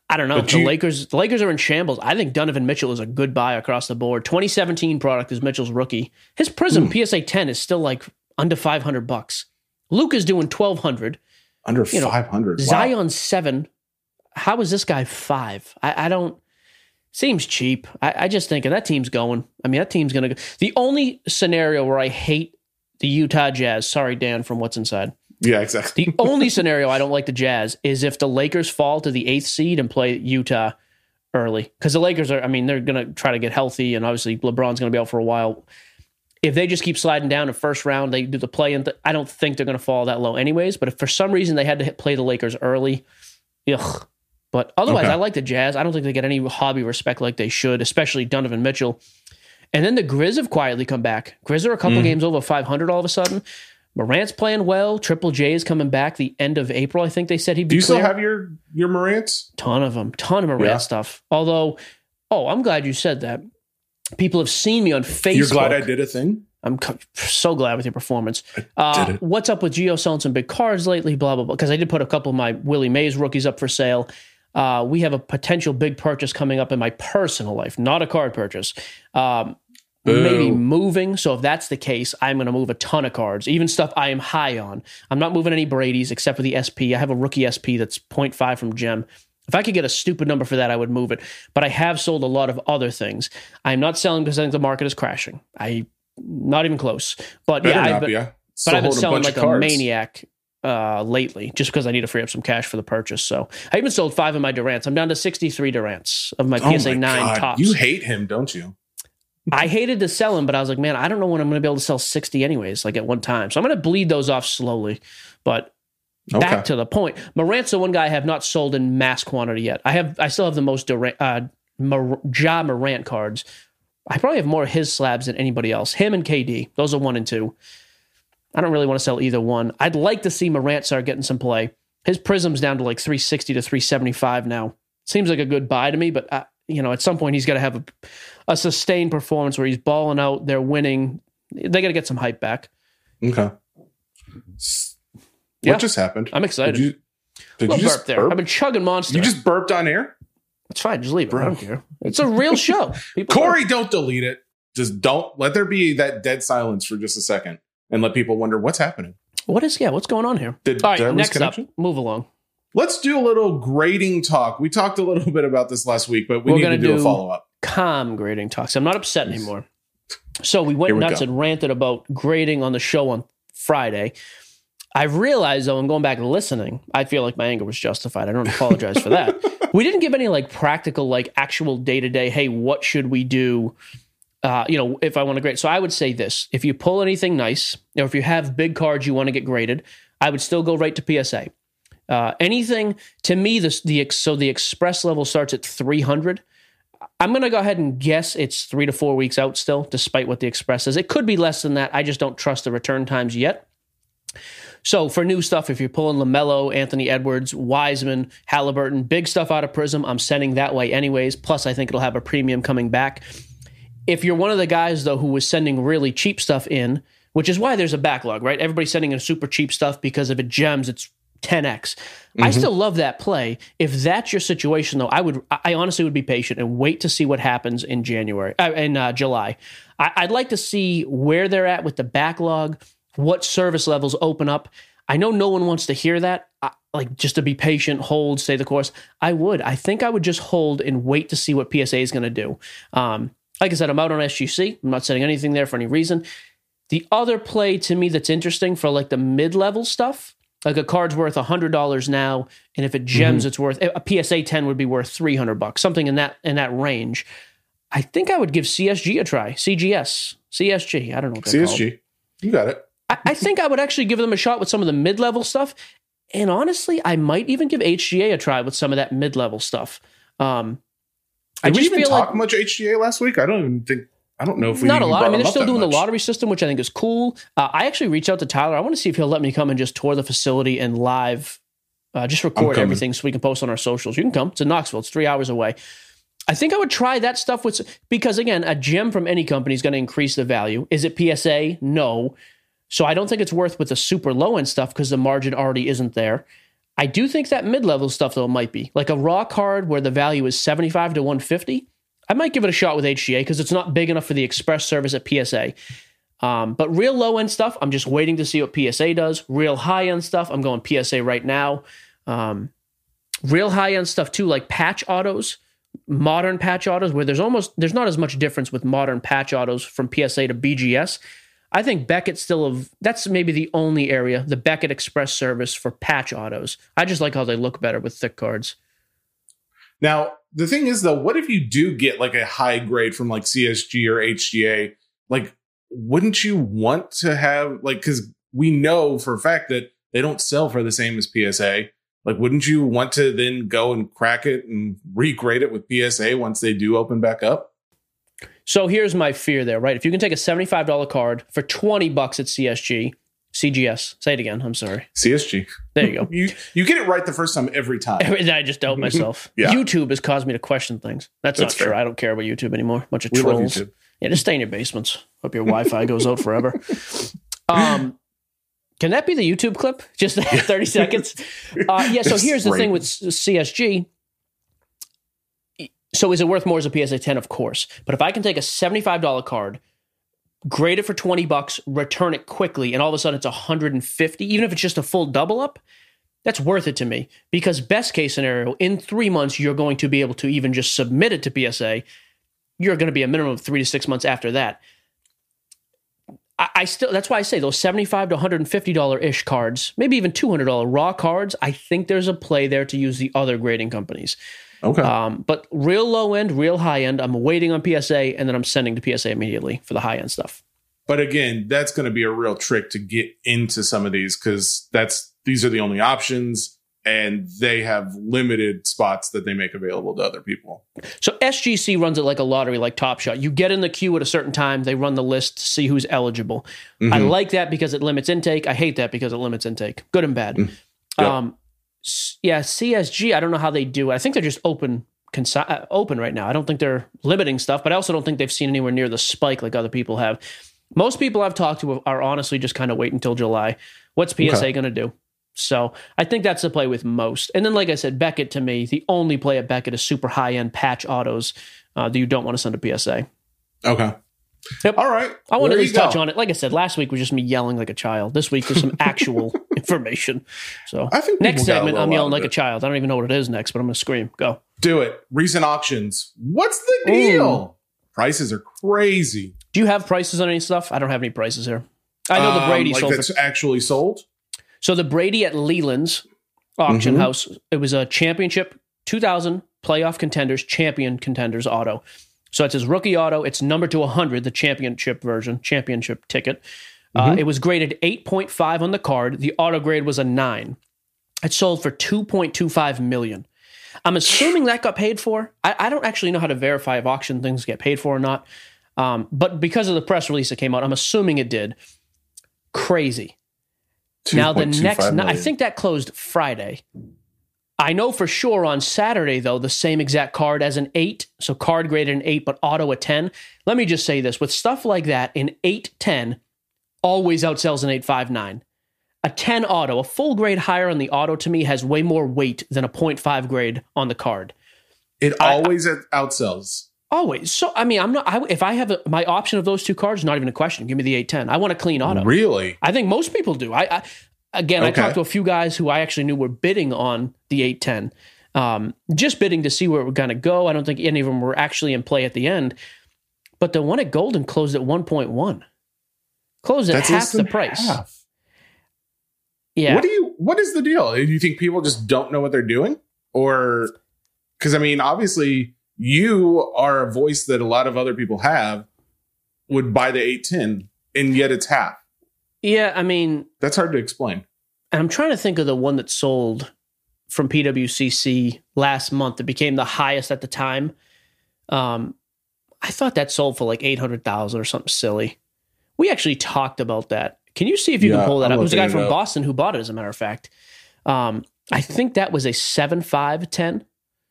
[SPEAKER 1] I don't know. The Lakers are in shambles. I think Donovan Mitchell is a good buy across the board. 2017 product is Mitchell's rookie. His Prism PSA 10 is still like under $500. Luka's doing $1,200.
[SPEAKER 2] Under 500. Wow.
[SPEAKER 1] Zion 7. How is this guy 5? I don't. Seems cheap. I just think that team's going. I mean, that team's going to go. The only scenario where I hate the Utah Jazz. Sorry, Dan, from What's Inside.
[SPEAKER 2] Yeah, exactly.
[SPEAKER 1] The only scenario I don't like the Jazz is if the Lakers fall to the 8th seed and play Utah early. Because the Lakers are, I mean, they're going to try to get healthy, and obviously LeBron's going to be out for a while. If they just keep sliding down in first round, they do the play, and I don't think they're going to fall that low anyways. But if for some reason they had to play the Lakers early, ugh. But otherwise, I like the Jazz. I don't think they get any hobby respect like they should, especially Donovan Mitchell. And then the Grizz have quietly come back. Grizz are a couple games over 500 all of a sudden. Morant's playing well. Triple J is coming back the end of April. I think they said he'd be
[SPEAKER 2] Do you
[SPEAKER 1] clear.
[SPEAKER 2] still have your Morants?
[SPEAKER 1] Ton of Morant stuff. Although, I'm glad you said that. People have seen me on Facebook.
[SPEAKER 2] You're glad I did a thing?
[SPEAKER 1] I'm so glad with your performance. What's up with Gio selling some big cards lately? Blah, blah, blah. Because I did put a couple of my Willie Mays rookies up for sale. We have a potential big purchase coming up in my personal life, not a card purchase. Maybe moving. So if that's the case, I'm going to move a ton of cards, even stuff I am high on. I'm not moving any Brady's except for the SP. I have a rookie SP that's 0.5 from Gem. If I could get a stupid number for that, I would move it. But I have sold a lot of other things. I'm not selling because I think the market is crashing. Not even close. But I've been selling like a maniac lately just because I need to free up some cash for the purchase. So I even sold 5 of my Durants. I'm down to 63 Durants of my PSA 9 tops.
[SPEAKER 2] You hate him, don't you?
[SPEAKER 1] I hated to sell them, but I was like, man, I don't know when I'm going to be able to sell 60 anyways, like at one time. So I'm going to bleed those off slowly. But back to the point, Morant's the one guy I have not sold in mass quantity yet. I still have the most Ja Morant cards. I probably have more of his slabs than anybody else. Him and KD. Those are 1 and 2. I don't really want to sell either one. I'd like to see Morant start getting some play. His Prism's down to like 360 to 375 now. Seems like a good buy to me, but at some point he's got to have a sustained performance where he's balling out, they're winning. They got to get some hype back.
[SPEAKER 2] Okay. What just happened?
[SPEAKER 1] I'm excited.
[SPEAKER 2] Did you just
[SPEAKER 1] burp there? I've been chugging Monster.
[SPEAKER 2] You just burped on air?
[SPEAKER 1] It's fine. Just leave it. I don't care. It's a real show.
[SPEAKER 2] Corey, don't delete it. Just don't let there be that dead silence for just a second and let people wonder what's happening. What's going on here? All right, next up, move along. Let's do a little grading talk. We talked a little bit about this last week, but we're need to do a follow-up. Calm grading talks. I'm not upset anymore. So we went nuts and ranted about grading on the show on Friday. I've realized, though, and going back and listening, I feel like my anger was justified. I don't apologize for that. We didn't give any practical, actual day-to-day, hey, what should we do, if I want to grade. So I would say this. If you pull anything nice, or if you have big cards you want to get graded, I would still go right to PSA. Anything, to me, the express level starts at 300. I'm going to go ahead and guess it's 3 to 4 weeks out still, despite what the express is. It could be less than that. I just don't trust the return times yet. So for new stuff, if you're pulling LaMelo, Anthony Edwards, Wiseman, Halliburton, big stuff out of Prism, I'm sending that way anyways. Plus, I think it'll have a premium coming back. If you're one of the guys, though, who was sending really cheap stuff in, which is why there's a backlog, right? Everybody's sending in super cheap stuff because if it gems, it's 10x. I still love that play. If that's your situation, though, I honestly would be patient and wait to see what happens in July. I'd like to see where they're at with the backlog, what service levels open up. I know no one wants to hear that. Just to be patient, hold, stay the course. I think I would just hold and wait to see what PSA is going to do. Like I said, I'm out on SGC. I'm not setting anything there for any reason. The other play to me that's interesting for the mid-level stuff, a card's worth $100 now, and if it gems, it's worth a PSA 10 would be worth $300, something in that range. I think I would give CSG a try. CSG. I don't know what they're called. CSG. You got it. I think I would actually give them a shot with some of the mid-level stuff, and honestly, I might even give HGA a try with some of that mid-level stuff. Did we even talk much HGA last week? I don't know if we not a lot. I mean, they're still doing the lottery system, which I think is cool. I actually reached out to Tyler. I want to see if he'll let me come and just tour the facility and live, just record everything so we can post on our socials. You can come. It's in Knoxville. It's 3 hours away. I think I would try that stuff because again, a gem from any company is going to increase the value. Is it PSA? No. So I don't think it's worth with the super low end stuff because the margin already isn't there.
[SPEAKER 1] I do think that mid-level stuff, though, might be. Like a raw card where the value is 75 to 150, I might give it a shot with HGA because it's not big enough for the express service at PSA. But real low-end stuff, I'm just waiting to see what PSA does. Real high-end stuff, I'm going PSA right now. Real high-end stuff, too, like patch autos, modern patch autos, where there's not as much difference with modern patch autos from PSA to BGS. I think Beckett that's maybe the only area, the Beckett Express service for patch autos. I just like how they look better with thick cards.
[SPEAKER 2] Now, the thing is, though, what if you do get like a high grade from like CSG or HGA? Like, wouldn't you want to have, like, because we know for a fact that they don't sell for the same as PSA. Like, wouldn't you want to then go and crack it and regrade it with PSA once they do open back up?
[SPEAKER 1] So here's my fear there, right? If you can take a $75 card for $20 at CGS, say it again. I'm sorry.
[SPEAKER 2] CSG.
[SPEAKER 1] There you go.
[SPEAKER 2] you get it right the first time every time.
[SPEAKER 1] I just doubt myself.
[SPEAKER 2] Yeah.
[SPEAKER 1] YouTube has caused me to question things. That's not true. I don't care about YouTube anymore. Bunch of trolls. Yeah, just stay in your basements. Hope your Wi-Fi goes out forever. Can that be the YouTube clip? Just 30 seconds? Yeah, so here's the thing with CSG. So is it worth more as a PSA 10? Of course. But if I can take a $75 card, grade it for $20, return it quickly, and all of a sudden it's $150, even if it's just a full double up, that's worth it to me. Because best case scenario, in 3 months, you're going to be able to even just submit it to PSA. You're going to be a minimum of 3 to 6 months after that. I still, that's why I say those $75 to $150-ish cards, maybe even $200 raw cards, I think there's a play there to use the other grading companies.
[SPEAKER 2] Okay.
[SPEAKER 1] But real low end, real high end, I'm waiting on PSA, and then I'm sending to PSA immediately for the high end stuff.
[SPEAKER 2] But again, that's going to be a real trick to get into some of these because these are the only options, and they have limited spots that they make available to other people.
[SPEAKER 1] So SGC runs it like a lottery, like Top Shot. You get in the queue at a certain time, they run the list to see who's eligible. Mm-hmm. I like that because it limits intake. I hate that because it limits intake. Good and bad. Yep. Yeah, CSG, I don't know how they do it. I think they're just open right now. I don't think they're limiting stuff, but I also don't think they've seen anywhere near the spike like other people have. Most people I've talked to are honestly just kind of waiting until July. What's PSA going to do? So I think that's the play with most. And then, like I said, Beckett, to me, the only play at Beckett is super high-end patch autos that you don't want to send to PSA.
[SPEAKER 2] Okay.
[SPEAKER 1] Yep.
[SPEAKER 2] All right.
[SPEAKER 1] I want to at least touch on it. Like I said, last week was just me yelling like a child. This week there's some actual information. So
[SPEAKER 2] I think
[SPEAKER 1] next segment, I'm yelling like a child. I don't even know what it is next, but I'm going to scream. Go.
[SPEAKER 2] Do it. Recent auctions. What's the deal? Prices are crazy.
[SPEAKER 1] Do you have prices on any stuff? I don't have any prices here. I know the Brady sold.
[SPEAKER 2] That's actually sold?
[SPEAKER 1] So the Brady at Leland's auction house, it was a championship 2000 playoff contenders, champion contenders auto. So it's his rookie auto. It's numbered to 100, the championship version, championship ticket. It was graded 8.5 on the card. The auto grade was a 9. It sold for $2.25 million. I'm assuming that got paid for. I don't actually know how to verify if auction things get paid for or not. But because of the press release that came out, I'm assuming it did. Crazy. Now the next night, I think that closed Friday. I know for sure on Saturday, though, the same exact card as an 8. So card graded an 8, but auto a 10. Let me just say this. With stuff like that, an 8-10 always outsells an 8.59. A 10 auto, a full grade higher on the auto, to me, has way more weight than a 0.5 grade on the card.
[SPEAKER 2] It always outsells.
[SPEAKER 1] Always. So, I mean, if I have my option of those two cards, not even a question. Give me the 8-10. I want a clean auto.
[SPEAKER 2] Really?
[SPEAKER 1] I think most people do. I talked to a few guys who I actually knew were bidding on the 8-10. Just bidding to see where it would kind of go. I don't think any of them were actually in play at the end. But the one at Golden closed at 1.1. Closed at half the price.
[SPEAKER 2] Half.
[SPEAKER 1] Yeah.
[SPEAKER 2] What is the deal? Do you think people just don't know what they're doing? Or, because I mean, obviously you are a voice that a lot of other people would buy the 8-10, and yet it's half.
[SPEAKER 1] Yeah, I mean,
[SPEAKER 2] that's hard to explain.
[SPEAKER 1] And I'm trying to think of the one that sold from PWCC last month that became the highest at the time. I thought that sold for like $800,000 or something silly. We actually talked about that. Can you see if you can pull that up? It was a guy from Boston who bought it, as a matter of fact. I think that was a 7.5-10.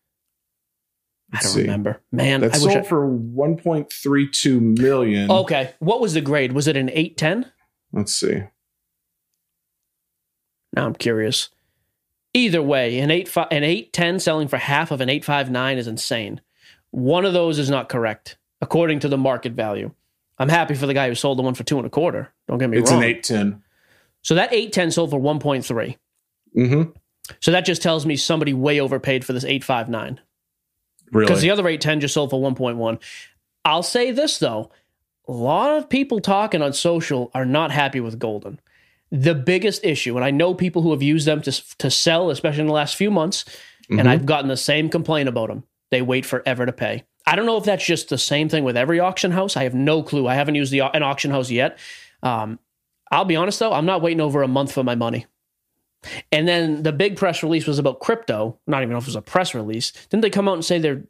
[SPEAKER 1] I don't remember. Man,
[SPEAKER 2] that sold for $1.32 million.
[SPEAKER 1] Okay. What was the grade? Was it an 8-10?
[SPEAKER 2] Let's see.
[SPEAKER 1] Now I'm curious. Either way, an 810 selling for half of an 859 is insane. One of those is not correct, according to the market value. I'm happy for the guy who sold the one for 2.25. Don't get me wrong.
[SPEAKER 2] It's an 810.
[SPEAKER 1] So that 810 sold for 1.3.
[SPEAKER 2] Mm-hmm.
[SPEAKER 1] So that just tells me somebody way overpaid for this 859.
[SPEAKER 2] Really?
[SPEAKER 1] Because the other 810 just sold for 1.1. I'll say this, though. A lot of people talking on social are not happy with Golden. The biggest issue, and I know people who have used them to sell, especially in the last few months, and I've gotten the same complaint about them. They wait forever to pay. I don't know if that's just the same thing with every auction house. I have no clue. I haven't used an auction house yet. I'll be honest, though. I'm not waiting over a month for my money. And then the big press release was about crypto. Not even know if it was a press release. Didn't they come out and say they're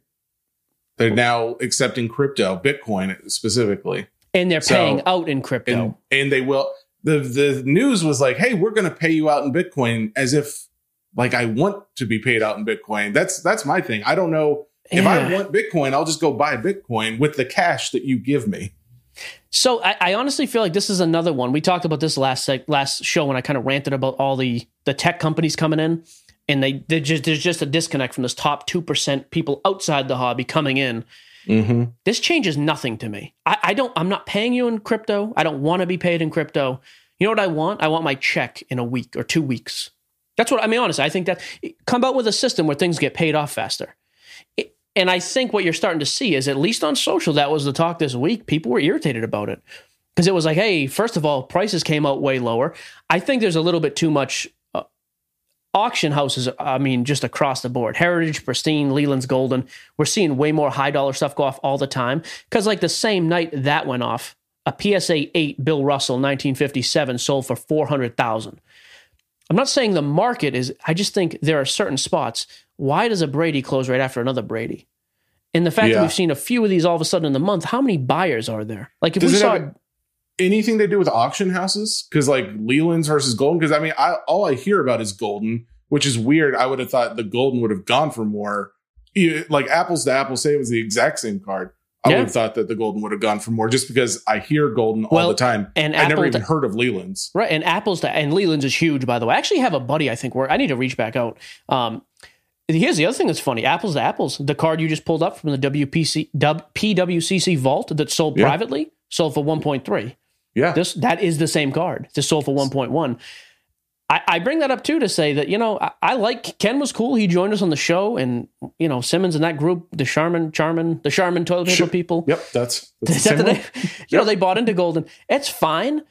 [SPEAKER 2] now accepting crypto, Bitcoin specifically,
[SPEAKER 1] and they're paying out in crypto,
[SPEAKER 2] and they will. The news was like, hey, we're going to pay you out in Bitcoin, as if like I want to be paid out in Bitcoin. That's my thing. I don't know if I want Bitcoin, I'll just go buy Bitcoin with the cash that you give me.
[SPEAKER 1] So I honestly feel like this is another one. We talked about this last show when I kind of ranted about all the tech companies coming in, and there's just a disconnect from this top 2% people outside the hobby coming in. Mm-hmm. This changes nothing to me. I'm not paying you in crypto. I don't want to be paid in crypto. You know what I want? I want my check in a week or 2 weeks. That's what I mean. Honestly, I think that come out with a system where things get paid off faster. And I think what you're starting to see is, at least on social, that was the talk this week. People were irritated about it because it was like, hey, first of all, prices came out way lower. I think there's a little bit too much auction houses. I mean, just across the board, Heritage, Pristine, Leland's Golden. We're seeing way more high dollar stuff go off all the time. Because like the same night that went off, a PSA 8 Bill Russell 1957 sold for $400,000. I'm not saying the market is. I just think there are certain spots. Why does a Brady close right after another Brady? And the fact that we've seen a few of these all of a sudden in the month, how many buyers are there? Like if we saw
[SPEAKER 2] anything to do with auction houses, because like Leland's versus Golden, because I mean, all I hear about is Golden, which is weird. I would have thought the Golden would have gone for more. Like apples to apples, say it was the exact same card. I would have thought that the Golden would have gone for more, just because I hear Golden all the time. And I never even heard of Leland's.
[SPEAKER 1] Right, and and Leland's is huge, by the way. I actually have a buddy, I think, where I need to reach back out. Here's the other thing that's funny. Apples to apples, the card you just pulled up from the PWCC vault that sold privately, sold for 1.3.
[SPEAKER 2] Yeah.
[SPEAKER 1] That is the same card. This sold for 1.1. I bring that up too to say that, I like Ken was cool. He joined us on the show, and Simmons and that group, the Charmin toilet paper people.
[SPEAKER 2] Yep, that's
[SPEAKER 1] is that the name? They bought into Golden. It's fine.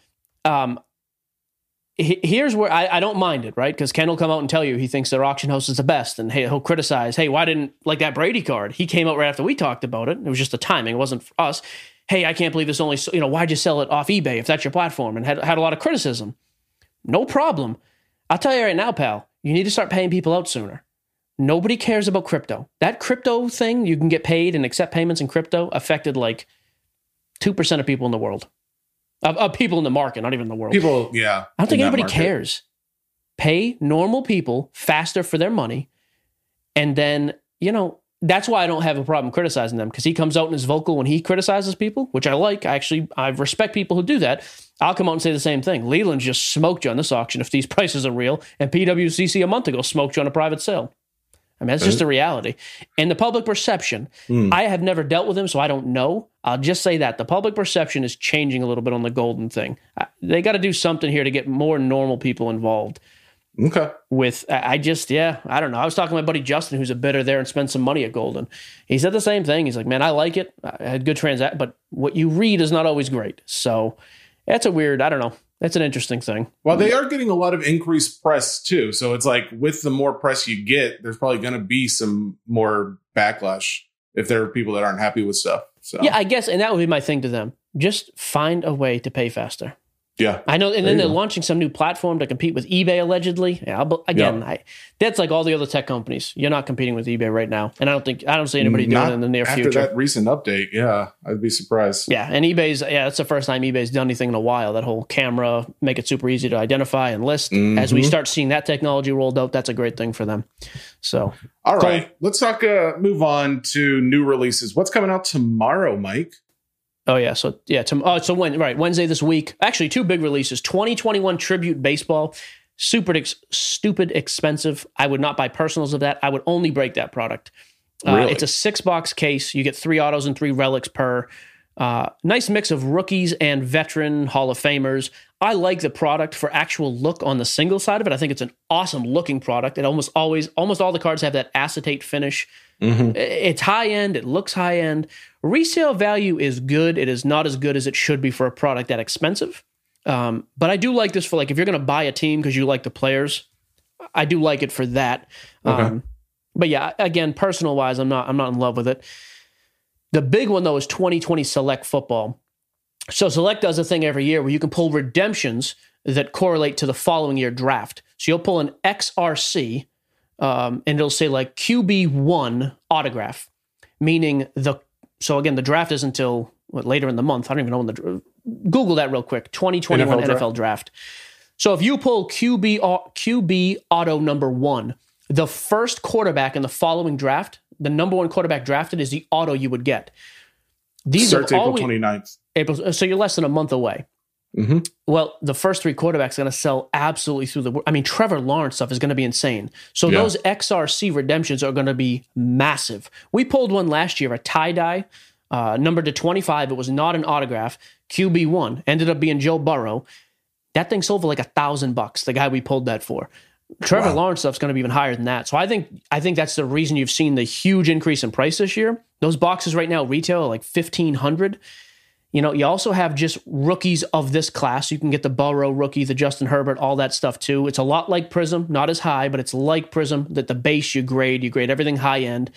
[SPEAKER 1] Here's where I don't mind it, right? Because Ken will come out and tell you he thinks their auction house is the best, and he'll criticize, hey, why didn't like that Brady card? He came out right after we talked about it. It was just the timing. It wasn't for us. Hey, I can't believe this only, why'd you sell it off eBay if that's your platform? And had a lot of criticism. No problem. I'll tell you right now, pal, you need to start paying people out sooner. Nobody cares about crypto. That crypto thing, you can get paid and accept payments in crypto, affected like 2% of people in the world. Of people in the market, not even in the world.
[SPEAKER 2] People, yeah.
[SPEAKER 1] I don't think anybody cares. Pay normal people faster for their money. And then, that's why I don't have a problem criticizing them, because he comes out and is vocal when he criticizes people, which I like. I respect people who do that. I'll come out and say the same thing. Leland just smoked you on this auction if these prices are real, and PWCC a month ago smoked you on a private sale. I mean, that's just the reality. And the public perception, I have never dealt with him, so I don't know. I'll just say that. The public perception is changing a little bit on the Golden thing. They got to do something here to get more normal people involved.
[SPEAKER 2] Okay.
[SPEAKER 1] I don't know. I was talking to my buddy Justin, who's a bidder there and spent some money at Golden. He said the same thing. He's like, man, I like it. I had good but what you read is not always great. So that's a weird, I don't know. That's an interesting thing.
[SPEAKER 2] Well, they are getting a lot of increased press too. So it's like with the more press you get, there's probably going to be some more backlash if there are people that aren't happy with stuff. So
[SPEAKER 1] yeah, I guess. And that would be my thing to them. Just find a way to pay faster.
[SPEAKER 2] Yeah,
[SPEAKER 1] I know. And then they're launching some new platform to compete with eBay, allegedly. That's like all the other tech companies. You're not competing with eBay right now, and I don't see anybody doing it in the near future.
[SPEAKER 2] After that recent update, yeah, I'd be surprised.
[SPEAKER 1] Yeah, and that's the first time eBay's done anything in a while. That whole camera, make it super easy to identify and list. Mm-hmm. As we start seeing that technology rolled out, that's a great thing for them. So,
[SPEAKER 2] all right, let's talk. Move on to new releases. What's coming out tomorrow, Mike?
[SPEAKER 1] Oh, yeah. Wednesday this week. Actually, two big releases. 2021 Tribute Baseball. stupid expensive. I would not buy personals of that. I would only break that product.
[SPEAKER 2] Really?
[SPEAKER 1] It's a 6-box case. You get 3 autos and 3 relics per. Nice mix of rookies and veteran Hall of Famers. I like the product for actual look on the single side of it. I think it's an awesome looking product. It almost all the cards have that acetate finish.
[SPEAKER 2] Mm-hmm.
[SPEAKER 1] It's high end. It looks high end. Resale value is good. It is not as good as it should be for a product that expensive. But I do like this for like, if you're going to buy a team because you like the players, I do like it for that.
[SPEAKER 2] Okay.
[SPEAKER 1] But yeah, again, personal wise, I'm not in love with it. The big one though is 2020 Select Football. So Select does a thing every year where you can pull redemptions that correlate to the following year draft. So you'll pull an XRC, and it'll say like QB1 autograph, meaning so again, the draft is until later in the month. I don't even know when Google that real quick. 2021 NFL draft. So if you pull QB auto number 1, the first quarterback in the following draft, the number 1 quarterback drafted is the auto you would get. These
[SPEAKER 2] starts
[SPEAKER 1] are
[SPEAKER 2] April 29th.
[SPEAKER 1] So you're less than a month away.
[SPEAKER 2] Mm-hmm.
[SPEAKER 1] Well, the first 3 quarterbacks are going to sell absolutely through the. I mean, Trevor Lawrence stuff is going to be insane. So those XRC redemptions are going to be massive. We pulled one last year, a tie-dye, numbered to 25. It was not an autograph. QB1 ended up being Joe Burrow. That thing sold for like $1,000. The guy we pulled that for. Trevor Lawrence stuff's going to be even higher than that. So I think that's the reason you've seen the huge increase in price this year. Those boxes right now retail at like $1,500. You know, you also have just rookies of this class. You can get the Burrow rookie, the Justin Herbert, all that stuff too. It's a lot like Prism, not as high, but it's like Prism that the base you grade everything high end.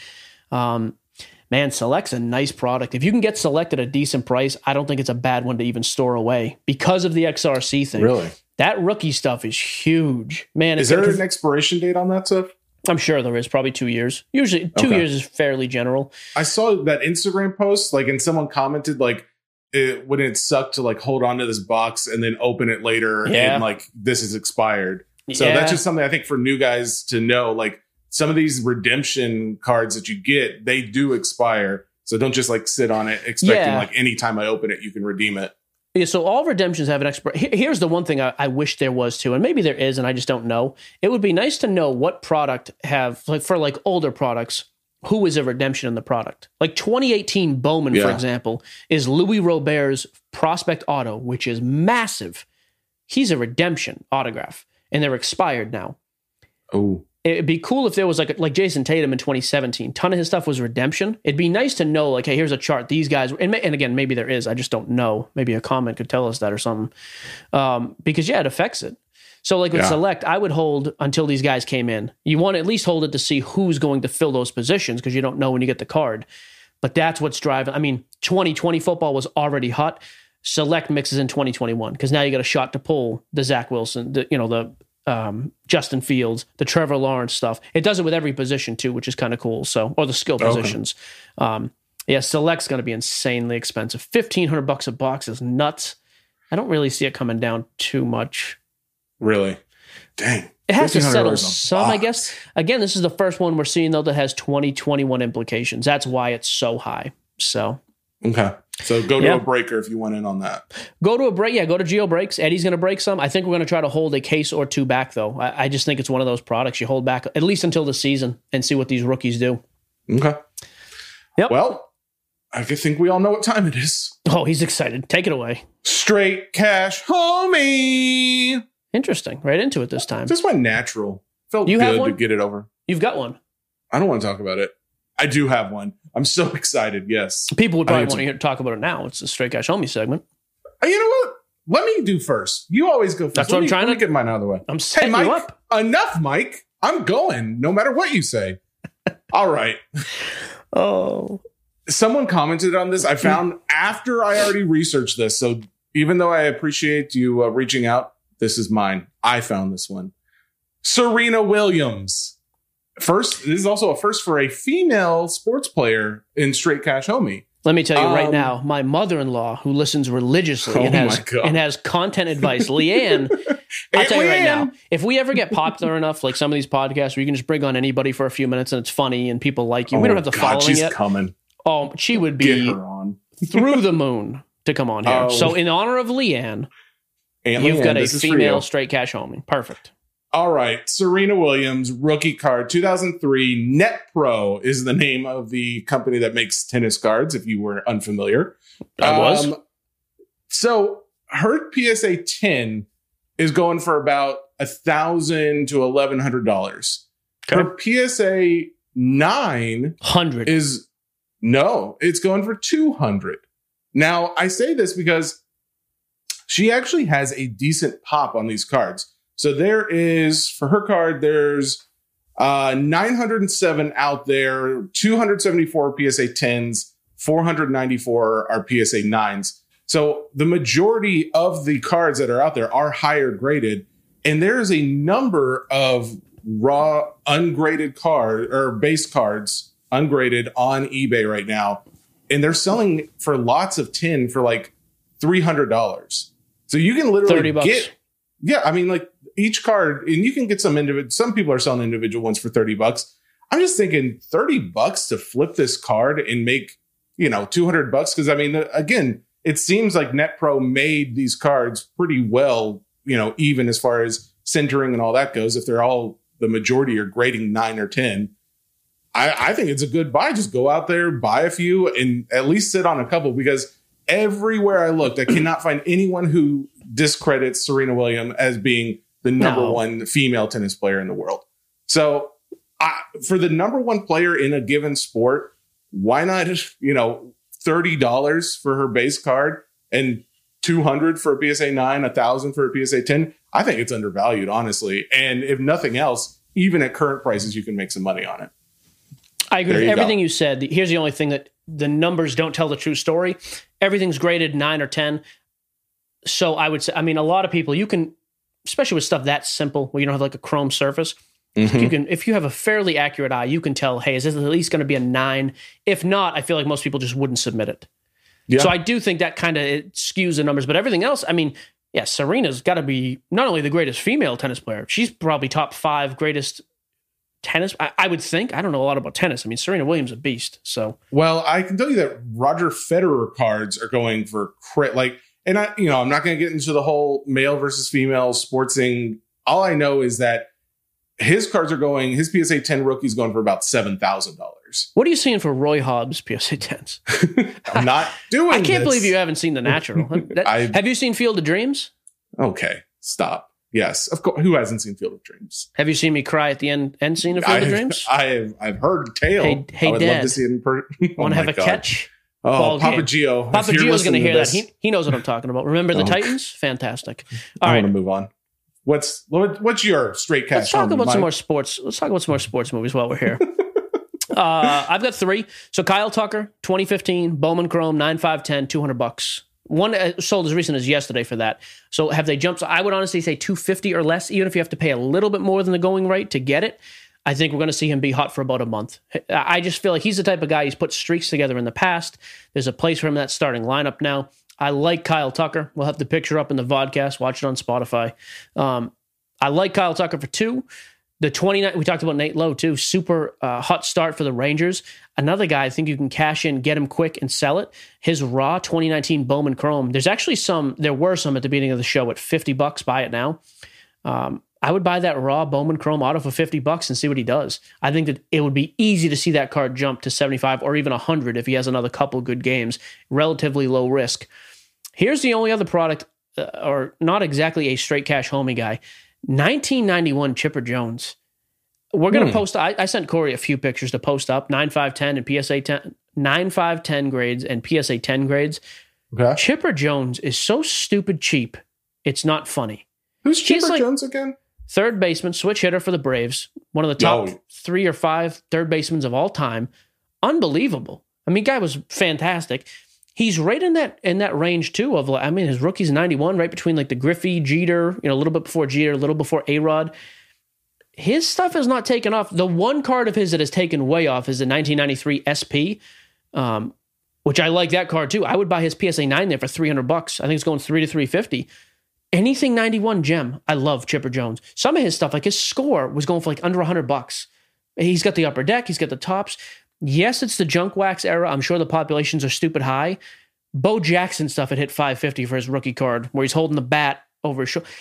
[SPEAKER 1] Man, Select's a nice product. If you can get Select at a decent price, I don't think it's a bad one to even store away because of the XRC thing.
[SPEAKER 2] Really?
[SPEAKER 1] That rookie stuff is huge. Man,
[SPEAKER 2] is there an expiration date on that stuff?
[SPEAKER 1] I'm sure there is, probably 2 years. Usually 2 years is fairly general.
[SPEAKER 2] I saw that Instagram post, like, and someone commented, like, when it sucked to, like, hold on to this box and then open it later and, like, this is expired. So that's just something I think for new guys to know, like, some of these redemption cards that you get, they do expire. So don't just, like, sit on it expecting, like, anytime I open it, you can redeem it.
[SPEAKER 1] Yeah, so all redemptions have an expiration. Here's the one thing I wish there was too, and maybe there is, and I just don't know. It would be nice to know what product have, like for like older products, who is a redemption in the product. Like 2018 Bowman, for example, is Louis Robert's Prospect Auto, which is massive. He's a redemption autograph, and they're expired now.
[SPEAKER 2] Oh.
[SPEAKER 1] It'd be cool if there was like Jason Tatum in 2017. Ton of his stuff was redemption. It'd be nice to know, like, hey, here's a chart. These guys, and again, maybe there is. I just don't know. Maybe a comment could tell us that or something. Because it affects it. So like with Select, I would hold until these guys came in. You want to at least hold it to see who's going to fill those positions because you don't know when you get the card. But that's what's driving. I mean, 2020 football was already hot. Select mixes in 2021 because now you got a shot to pull the Zach Wilson, the Justin Fields, the Trevor Lawrence stuff. It does it with every position too, which is kind of cool. So, or the skill positions. Select's going to be insanely expensive. $1,500 a box is nuts. I don't really see it coming down too much.
[SPEAKER 2] Really? Dang.
[SPEAKER 1] It has to settle some, I guess. Again, this is the first one we're seeing though that has 2021 implications. That's why it's so high. So.
[SPEAKER 2] Okay. So go to a breaker if you want in on that.
[SPEAKER 1] Go to a break. Yeah, go to Geo Breaks. Eddie's going to break some. I think we're going to try to hold a case or 2 back, though. I just think it's one of those products you hold back at least until the season and see what these rookies do.
[SPEAKER 2] Okay.
[SPEAKER 1] Yep.
[SPEAKER 2] Well, I think we all know what time it is.
[SPEAKER 1] Oh, he's excited. Take it away.
[SPEAKER 2] Straight cash, homie.
[SPEAKER 1] Interesting. Right into it this time.
[SPEAKER 2] Just went natural. Felt good to get it over.
[SPEAKER 1] You've got one.
[SPEAKER 2] I don't want to talk about it. I do have one. I'm so excited. Yes.
[SPEAKER 1] People would probably want to talk about it now. It's a Straight Cash Homie segment.
[SPEAKER 2] You know what? Let me do first. You always go first.
[SPEAKER 1] That's what I'm trying to
[SPEAKER 2] get mine out of the way.
[SPEAKER 1] I'm setting
[SPEAKER 2] Mike,
[SPEAKER 1] you up.
[SPEAKER 2] Enough, Mike. I'm going no matter what you say. All right.
[SPEAKER 1] Oh.
[SPEAKER 2] Someone commented on this. I found after I already researched this. So even though I appreciate you reaching out, this is mine. I found this one. Serena Williams. First, this is also a first for a female sports player in Straight Cash Homie.
[SPEAKER 1] Let me tell you right now, my mother-in-law, who listens religiously and has content advice, Leanne, I'll tell you right now, if we ever get popular enough, like some of these podcasts where you can just bring on anybody for a few minutes and it's funny and people like you, we don't have to follow
[SPEAKER 2] she's
[SPEAKER 1] yet.
[SPEAKER 2] Coming.
[SPEAKER 1] Oh, she would be through the moon to come on here. So in honor of Leanne, you've got a female Straight Cash Homie. Perfect.
[SPEAKER 2] All right. Serena Williams, rookie card, 2003. Net Pro is the name of the company that makes tennis cards, if you were unfamiliar.
[SPEAKER 1] I was.
[SPEAKER 2] So her PSA 10 is going for about $1,000 to $1,100.
[SPEAKER 1] Okay.
[SPEAKER 2] Her PSA 9
[SPEAKER 1] 100
[SPEAKER 2] is it's going for $200. Now, I say this because she actually has a decent pop on these cards. So there is, for her card, there's 907 out there, 274 PSA 10s, 494 are PSA 9s. So the majority of the cards that are out there are higher graded. And there is a number of raw ungraded card or base cards ungraded on eBay right now. And they're selling for lots of 10 for like $300. So you can literally get, I mean, like each card, and you can get some people are selling individual ones for $30. I'm just thinking $30 to flip this card and make, $200. Cause I mean, again, it seems like NetPro made these cards pretty well, even as far as centering and all that goes. If they're all, the majority are grading 9 or 10, I think it's a good buy. Just go out there, buy a few, and at least sit on a couple, because everywhere I looked, I cannot find anyone who discredits Serena Williams as being the number one female tennis player in the world. So for the number one player in a given sport, why not, $30 for her base card and $200 for a PSA 9, $1,000 for a PSA 10? I think it's undervalued, honestly. And if nothing else, even at current prices, you can make some money on it.
[SPEAKER 1] I agree with everything you said. Here's the only thing that the numbers don't tell the true story. Everything's graded 9 or 10. So I would say, a lot of people, you can, especially with stuff that simple, where you don't have like a chrome surface, you can, if you have a fairly accurate eye, you can tell, hey, is this at least going to be a 9? If not, I feel like most people just wouldn't submit it. Yeah. So I do think that kind of skews the numbers. But everything else, Serena's got to be not only the greatest female tennis player, she's probably top 5 greatest tennis. I would think. I don't know a lot about tennis. Serena Williams is a beast. So,
[SPEAKER 2] well, I can tell you that Roger Federer cards are going for and I'm not going to get into the whole male versus female sports thing. All I know is that his cards are going, his PSA 10 rookie's going for about $7,000.
[SPEAKER 1] What are you seeing for Roy Hobbs PSA 10s?
[SPEAKER 2] I'm not doing
[SPEAKER 1] I can't believe you haven't seen The Natural. Have you seen Field of Dreams?
[SPEAKER 2] Okay, stop. Yes, of course. Who hasn't seen Field of Dreams?
[SPEAKER 1] Have you seen me cry at the end scene of Field of Dreams?
[SPEAKER 2] I've heard the tale.
[SPEAKER 1] Hey,
[SPEAKER 2] I would
[SPEAKER 1] Dad,
[SPEAKER 2] love to see it in person.
[SPEAKER 1] Want to have a catch?
[SPEAKER 2] Oh, Papa Gio.
[SPEAKER 1] Papa Gio's going to hear that. He knows what I'm talking about. Remember the Titans? Fantastic.
[SPEAKER 2] I want to move on. What's your straight cash?
[SPEAKER 1] Let's talk about some more sports. Let's talk about some more sports movies while we're here. I've got 3. So Kyle Tucker, 2015, Bowman Chrome, 9/5/10, $200. One sold as recent as yesterday for that. So have they jumped? So I would honestly say $250 or less, even if you have to pay a little bit more than the going rate to get it. I think we're going to see him be hot for about a month. I just feel like he's the type of guy, he's put streaks together in the past. There's a place for him in that starting lineup now. I like Kyle Tucker. We'll have the picture up in the vodcast. Watch it on Spotify. I like Kyle Tucker for 2. The 29, we talked about Nate Lowe too. Super hot start for the Rangers. Another guy I think you can cash in, get him quick and sell it. His raw 2019 Bowman Chrome. There were some at the beginning of the show at $50. Buy it now. I would buy that raw Bowman Chrome auto for $50 and see what he does. I think that it would be easy to see that card jump to 75 or even 100 if he has another couple good games. Relatively low risk. Here's the only other product, or not exactly a straight cash homie guy. 1991 Chipper Jones. We're going to post, I sent Corey a few pictures to post up, 9/5/10 and PSA 10, 9/5/10 grades and PSA 10 grades. Okay. Chipper Jones is so stupid cheap, it's not funny.
[SPEAKER 2] Who's Chipper Jones again?
[SPEAKER 1] Third baseman, switch hitter for the Braves. One of the top 3 or 5 third basemen of all time. Unbelievable. Guy was fantastic. He's right in that range too of, his rookie's 91, right between like the Griffey, Jeter, a little bit before Jeter, a little before A-Rod. His stuff has not taken off. The one card of his that has taken way off is the 1993 SP, which I like that card too. I would buy his PSA 9 there for $300. I think it's going $300 to $350. Anything 91 gem, I love Chipper Jones. Some of his stuff, like his score, was going for like under $100. He's got the upper deck. He's got the tops. Yes, it's the junk wax era. I'm sure the populations are stupid high. Bo Jackson stuff had hit $550 for his rookie card, where he's holding the bat over his shoulder.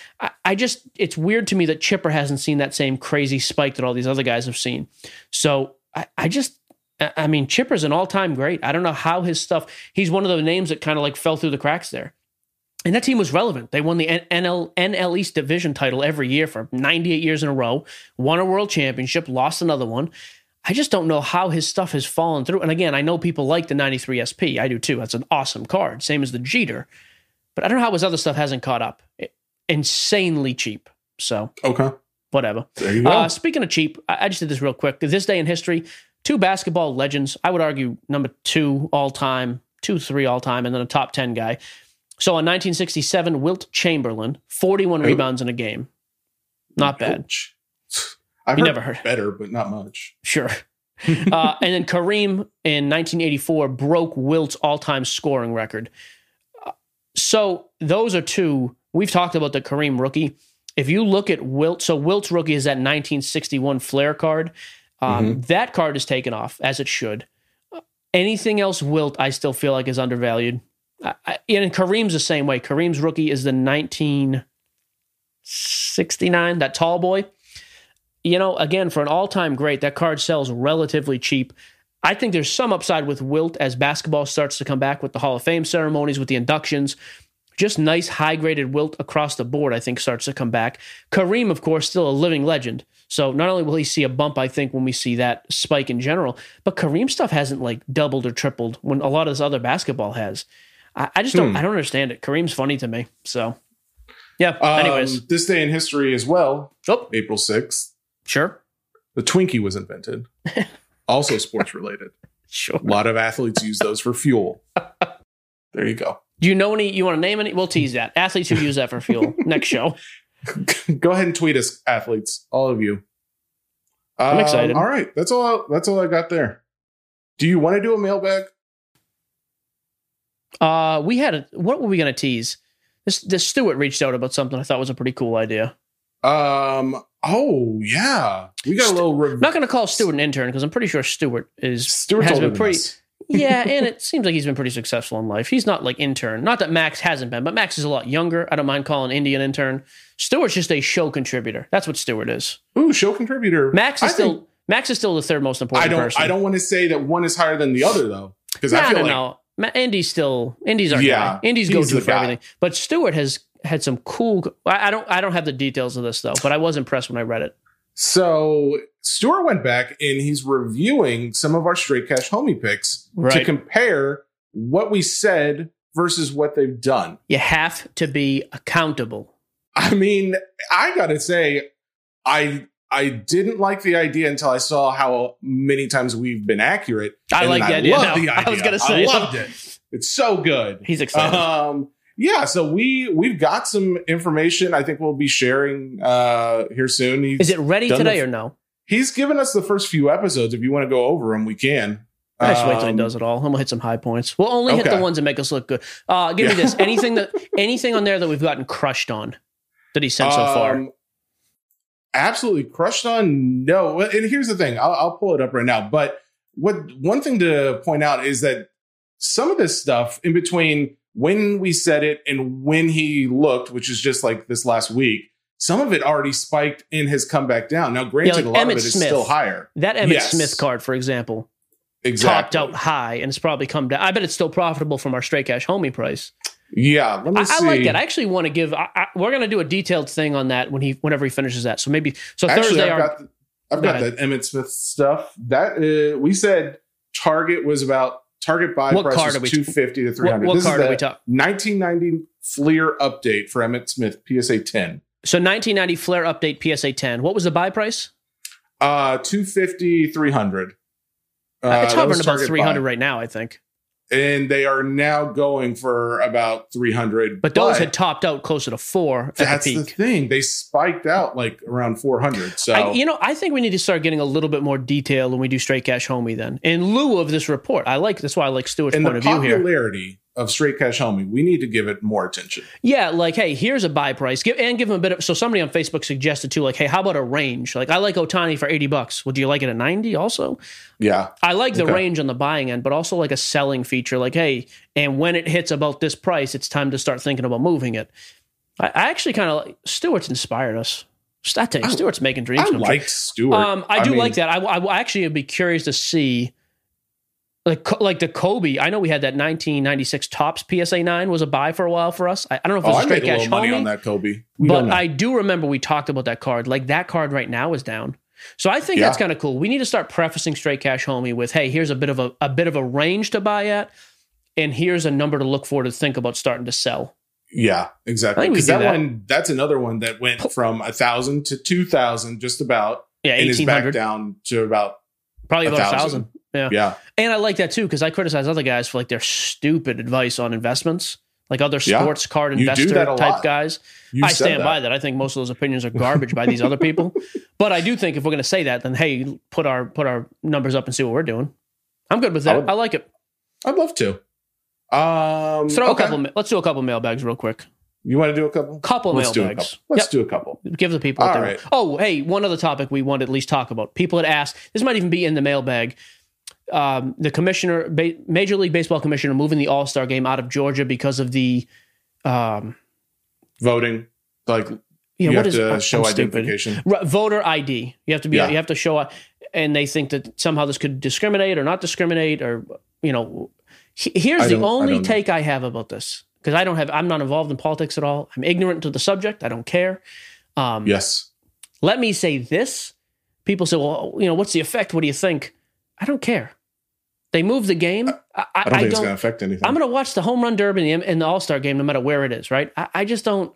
[SPEAKER 1] it's weird to me that Chipper hasn't seen that same crazy spike that all these other guys have seen. So I mean, Chipper's an all-time great. I don't know how his stuff, he's one of the names that kind of like fell through the cracks there. And that team was relevant. They won the NL East division title every year for 98 years in a row, won a world championship, lost another one. I just don't know how his stuff has fallen through. And again, I know people like the 93 SP. I do too. That's an awesome card. Same as the Jeter. But I don't know how his other stuff hasn't caught up. Insanely cheap. So,
[SPEAKER 2] okay.
[SPEAKER 1] Whatever.
[SPEAKER 2] There you go.
[SPEAKER 1] Speaking of cheap, I just did this real quick. This day in history, 2 basketball legends. I would argue number 2 all-time, 2-3 all-time, and then a top 10 guy. So in 1967, Wilt Chamberlain, 41 rebounds in a game. Not bad.
[SPEAKER 2] I've
[SPEAKER 1] never heard
[SPEAKER 2] better, but not much.
[SPEAKER 1] Sure. And then Kareem in 1984 broke Wilt's all-time scoring record. So those are 2. We've talked about the Kareem rookie. If you look at Wilt, so Wilt's rookie is that 1961 Flair card. That card is taken off, as it should. Anything else Wilt, I still feel like is undervalued. And Kareem's the same way. Kareem's rookie is the 1969, that tall boy. You know, again, for an all-time great, that card sells relatively cheap. I think there's some upside with Wilt as basketball starts to come back with the Hall of Fame ceremonies, with the inductions. Just nice, high-graded Wilt across the board, I think, starts to come back. Kareem, of course, still a living legend. So not only will he see a bump, I think, when we see that spike in general, but Kareem stuff hasn't, like, doubled or tripled when a lot of this other basketball has. I just don't understand it. Kareem's funny to me. So, yeah, anyways.
[SPEAKER 2] This day in history as well,
[SPEAKER 1] Oh.
[SPEAKER 2] April 6th,
[SPEAKER 1] Sure.
[SPEAKER 2] the Twinkie was invented. Also sports-related.
[SPEAKER 1] Sure.
[SPEAKER 2] A lot of athletes use those for fuel. There you go.
[SPEAKER 1] Do you know any? You want to name any? We'll tease that. Athletes who use that for fuel. Next show.
[SPEAKER 2] Go ahead and tweet us, athletes, all of you.
[SPEAKER 1] I'm excited.
[SPEAKER 2] All right, that's all I got there. Do you want to do a mailbag?
[SPEAKER 1] We had what were we going to tease? This Stewart reached out about something I thought was a pretty cool idea.
[SPEAKER 2] Oh yeah, we got a little.
[SPEAKER 1] I'm not going to call Stewart an intern because I'm pretty sure Stewart has
[SPEAKER 2] older
[SPEAKER 1] been
[SPEAKER 2] than
[SPEAKER 1] pretty.
[SPEAKER 2] us.
[SPEAKER 1] Yeah, and it seems like he's been pretty successful in life. He's not like intern. Not that Max hasn't been, but Max is a lot younger. I don't mind calling Indy an intern. Stewart's just a show contributor. That's what Stewart is.
[SPEAKER 2] Ooh, show contributor.
[SPEAKER 1] Max is still the third most important person.
[SPEAKER 2] I don't want to say that one is higher than the other though, because I feel like
[SPEAKER 1] Indy's our guy. Indy's go-to for everything. But Stewart has had some cool. I don't have the details of this though, but I was impressed when I read it.
[SPEAKER 2] So Stewart went back and he's reviewing some of our straight cash homie picks to compare what we said versus what they've done.
[SPEAKER 1] You have to be accountable.
[SPEAKER 2] I mean, I gotta say, I didn't like the idea until I saw how many times we've been accurate.
[SPEAKER 1] I like the idea.
[SPEAKER 2] I
[SPEAKER 1] was gonna say,
[SPEAKER 2] I loved it. It's so good.
[SPEAKER 1] He's excited.
[SPEAKER 2] Yeah, so we've got some information I think we'll be sharing here soon.
[SPEAKER 1] Is it ready today or no?
[SPEAKER 2] He's given us the first few episodes. If you want to go over them, we can.
[SPEAKER 1] I just wait till he does it all. I'm gonna hit some high points. We'll only hit the ones that make us look good. Give me this. Anything on there that we've gotten crushed on that he sent so far?
[SPEAKER 2] Absolutely crushed on. No. And here's the thing. I'll pull it up right now. But one thing to point out is that some of this stuff in between when we said it and when he looked, which is just like this last week, some of it already spiked and has come back down. Now, granted, a lot of it is still higher.
[SPEAKER 1] That Emmitt Smith card, for example, topped out high and it's probably come down. I bet it's still profitable from our straight cash homie price.
[SPEAKER 2] Yeah, let me see.
[SPEAKER 1] I like that. I actually want to give. We're going to do a detailed thing on that whenever he finishes that. So maybe Thursday.
[SPEAKER 2] I've got that Emmitt Smith stuff. That we said target buy
[SPEAKER 1] what
[SPEAKER 2] price was 250 to 300.
[SPEAKER 1] What card are we talking?
[SPEAKER 2] 1990 Fleer update for Emmitt Smith PSA 10.
[SPEAKER 1] So 1990 Flair update PSA 10. What was the buy price?
[SPEAKER 2] 250, 300.
[SPEAKER 1] It's hovering about 300 right now, I think.
[SPEAKER 2] And they are now going for about 300.
[SPEAKER 1] But those had topped out closer to 4 at the peak.
[SPEAKER 2] That's the thing. They spiked out like around 400. So
[SPEAKER 1] I think we need to start getting a little bit more detail when we do straight cash homie then. In lieu of this report. That's why I like Stewart's point of view here.
[SPEAKER 2] And the popularity of straight cash homie, we need to give it more attention.
[SPEAKER 1] Yeah, like, hey, here's a buy price. Give him a bit of. So somebody on Facebook suggested too, like, hey, how about a range? Like, I like Ohtani for $80. Would you like it at 90 also?
[SPEAKER 2] Yeah.
[SPEAKER 1] I like the range on the buying end, but also like a selling feature. Like, hey, and when it hits about this price, it's time to start thinking about moving it. I actually kind of Stewart's inspired us. Stewart's making dreams come true.
[SPEAKER 2] I like Stewart.
[SPEAKER 1] I do like that. I actually would be curious to see like the Kobe. I know we had that 1996 Topps PSA 9 was a buy for a while for us. I don't know if it was a straight cash
[SPEAKER 2] money
[SPEAKER 1] homie,
[SPEAKER 2] on that Kobe,
[SPEAKER 1] but I do remember we talked about that card. Like that card right now is down. So I think that's kind of cool. We need to start prefacing straight cash homie with, hey, here's a bit of a range to buy at, and here's a number to look for to think about starting to sell.
[SPEAKER 2] Yeah, exactly. Because that's another one that went from 1,000 to 2,000 just about.
[SPEAKER 1] Yeah, 1,800.
[SPEAKER 2] And is back down to
[SPEAKER 1] probably about 1,000.
[SPEAKER 2] Yeah.
[SPEAKER 1] And I like that too, because I criticize other guys for like their stupid advice on investments, like other sports card investor type guys. I stand by that. I think most of those opinions are garbage by these other people. But I do think if we're going to say that, then hey, put our numbers up and see what we're doing. I'm good with that. I like it.
[SPEAKER 2] I'd love to.
[SPEAKER 1] Let's do a couple mailbags real quick.
[SPEAKER 2] You want to do a couple?
[SPEAKER 1] Mailbags.
[SPEAKER 2] Let's do a couple.
[SPEAKER 1] Give the people. All right. Oh, hey, one other topic we want to at least talk about. People had asked. This might even be in the mailbag. The commissioner, Major League Baseball commissioner, moving the All-Star game out of Georgia because of the
[SPEAKER 2] voting. Like you have to show identification.
[SPEAKER 1] Voter ID. You have to be. You have to show. And they think that somehow this could discriminate or not discriminate, or Here's the only take I have about this, because I'm not involved in politics at all. I'm ignorant to the subject. I don't care.
[SPEAKER 2] Yes.
[SPEAKER 1] Let me say this. People say, well, what's the effect? What do you think? I don't care. They moved the game.
[SPEAKER 2] I don't think it's going to affect anything.
[SPEAKER 1] I'm going to watch the home run derby and the All-Star game no matter where it is, right? I just don't,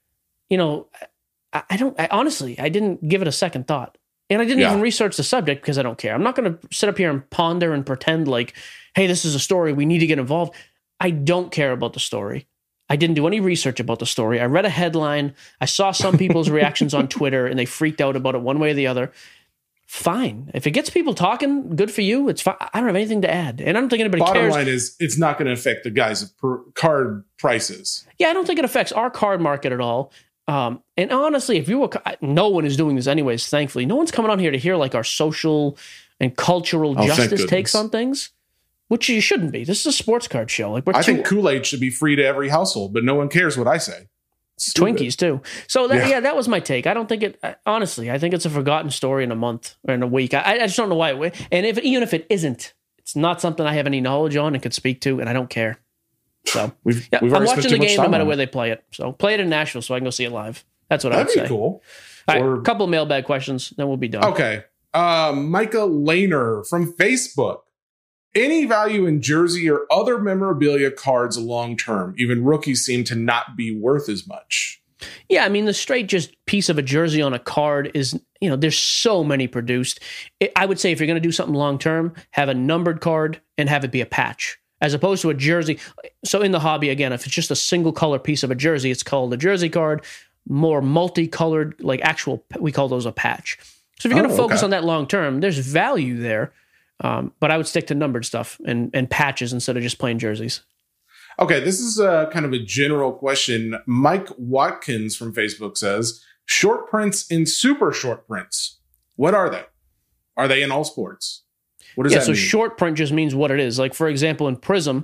[SPEAKER 1] honestly, I didn't give it a second thought. And I didn't even research the subject because I don't care. I'm not going to sit up here and ponder and pretend like, hey, this is a story, we need to get involved. I don't care about the story. I didn't do any research about the story. I read a headline. I saw some people's reactions on Twitter, and they freaked out about it one way or the other. Fine. If it gets people talking, good for you. It's fine. I don't have anything to add. And I don't think anybody cares.
[SPEAKER 2] Bottom line is, it's not going to affect the guys' card prices.
[SPEAKER 1] Yeah, I don't think it affects our card market at all. And honestly, if you were, no one is doing this anyways, thankfully. No one's coming on here to hear like our social and cultural justice takes on things, which you shouldn't be. This is a sports card show. Like
[SPEAKER 2] I think Kool-Aid should be free to every household, but no one cares what I say.
[SPEAKER 1] Twinkies too. So that was my take. I don't think it, honestly, I think it's a forgotten story in a month or in a week. I just don't know why. And even if it isn't, it's not something I have any knowledge on and could speak to, and I don't care. So I'm watching the game no matter where they play it. So play it in Nashville so I can go see it live. That's what I would say.
[SPEAKER 2] That'd be cool.
[SPEAKER 1] All right, a couple of mailbag questions, then we'll be done.
[SPEAKER 2] Okay. Micah Lehner from Facebook. Any value in jersey or other memorabilia cards long term? Even rookies seem to not be worth as much.
[SPEAKER 1] Yeah, I mean, the straight just piece of a jersey on a card is, there's so many produced. I would say if you're going to do something long term, have a numbered card and have it be a patch, as opposed to a jersey. So in the hobby, again, if it's just a single color piece of a jersey, it's called a jersey card. More multicolored, like actual, we call those a patch. So if you're going to focus on that long term, there's value there. But I would stick to numbered stuff and patches instead of just plain jerseys.
[SPEAKER 2] Okay, this is kind of a general question. Mike Watkins from Facebook says, short prints and super short prints. What are they? Are they in all sports? What does that mean? So
[SPEAKER 1] short print just means what it is. Like, for example, in Prism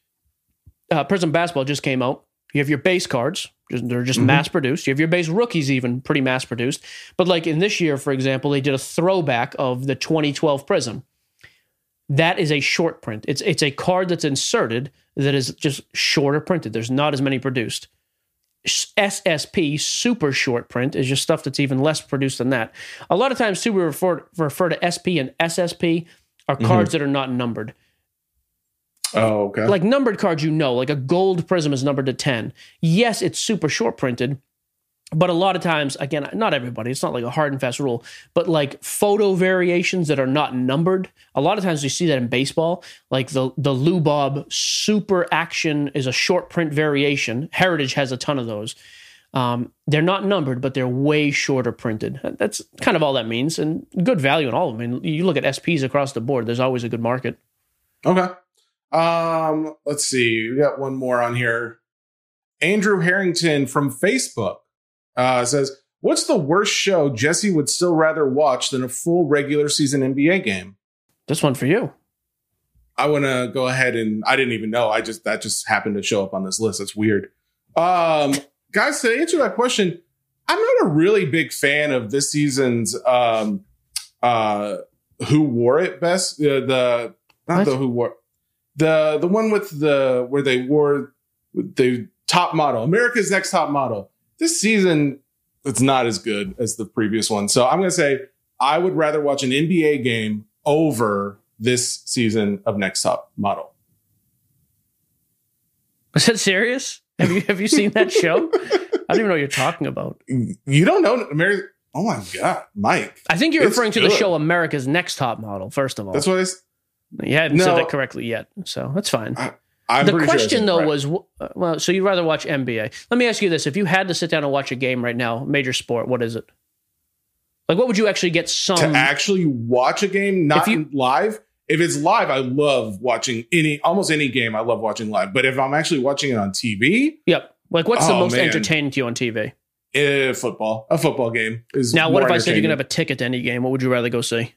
[SPEAKER 1] Basketball just came out. You have your base cards. They're just mass-produced. You have your base rookies even, pretty mass-produced. But like in this year, for example, they did a throwback of the 2012 Prism. That is a short print. It's a card that's inserted that is just shorter printed. There's not as many produced. SSP, super short print, is just stuff that's even less produced than that. A lot of times, too, we refer to SP and SSP are cards that are not numbered.
[SPEAKER 2] Oh, okay.
[SPEAKER 1] Like numbered cards, like a gold Prism is numbered to 10. Yes, it's super short printed, but a lot of times, again, not everybody, it's not like a hard and fast rule, but like photo variations that are not numbered, a lot of times we see that in baseball, like the Lou Bob Super Action is a short print variation. Heritage has a ton of those. They're not numbered, but they're way shorter printed. That's kind of all that means, and good value in all of them. I mean, you look at SPs across the board, there's always a good market.
[SPEAKER 2] Okay. Let's see. We got one more on here. Andrew Harrington from Facebook says, what's the worst show Jesse would still rather watch than a full regular season NBA game?
[SPEAKER 1] This one for you.
[SPEAKER 2] I want to go ahead and I didn't even know. That just happened to show up on this list. That's weird. guys, to answer that question, I'm not a really big fan of this season's who wore it best. The one with where they wore the top model, America's Next Top Model. This season, it's not as good as the previous one. So I'm going to say I would rather watch an NBA game over this season of Next Top Model.
[SPEAKER 1] Is that serious? Have you seen that show? I don't even know what you're talking about.
[SPEAKER 2] You don't know America? Oh my God, Mike!
[SPEAKER 1] I think you're referring to the show America's Next Top Model. First of all,
[SPEAKER 2] that's what
[SPEAKER 1] you hadn't said that correctly yet, so that's fine. The question though was, well, so you'd rather watch NBA? Let me ask you this: if you had to sit down and watch a game right now, major sport, what is it? Like, what would you actually get to
[SPEAKER 2] actually watch a game, not live? If it's live, I love watching almost any game. I love watching live. But if I'm actually watching it on TV,
[SPEAKER 1] yep. Like, what's the most entertaining to you on TV?
[SPEAKER 2] Football. A football game is. Now,
[SPEAKER 1] what if I said you can have a ticket to any game? What would you rather go see?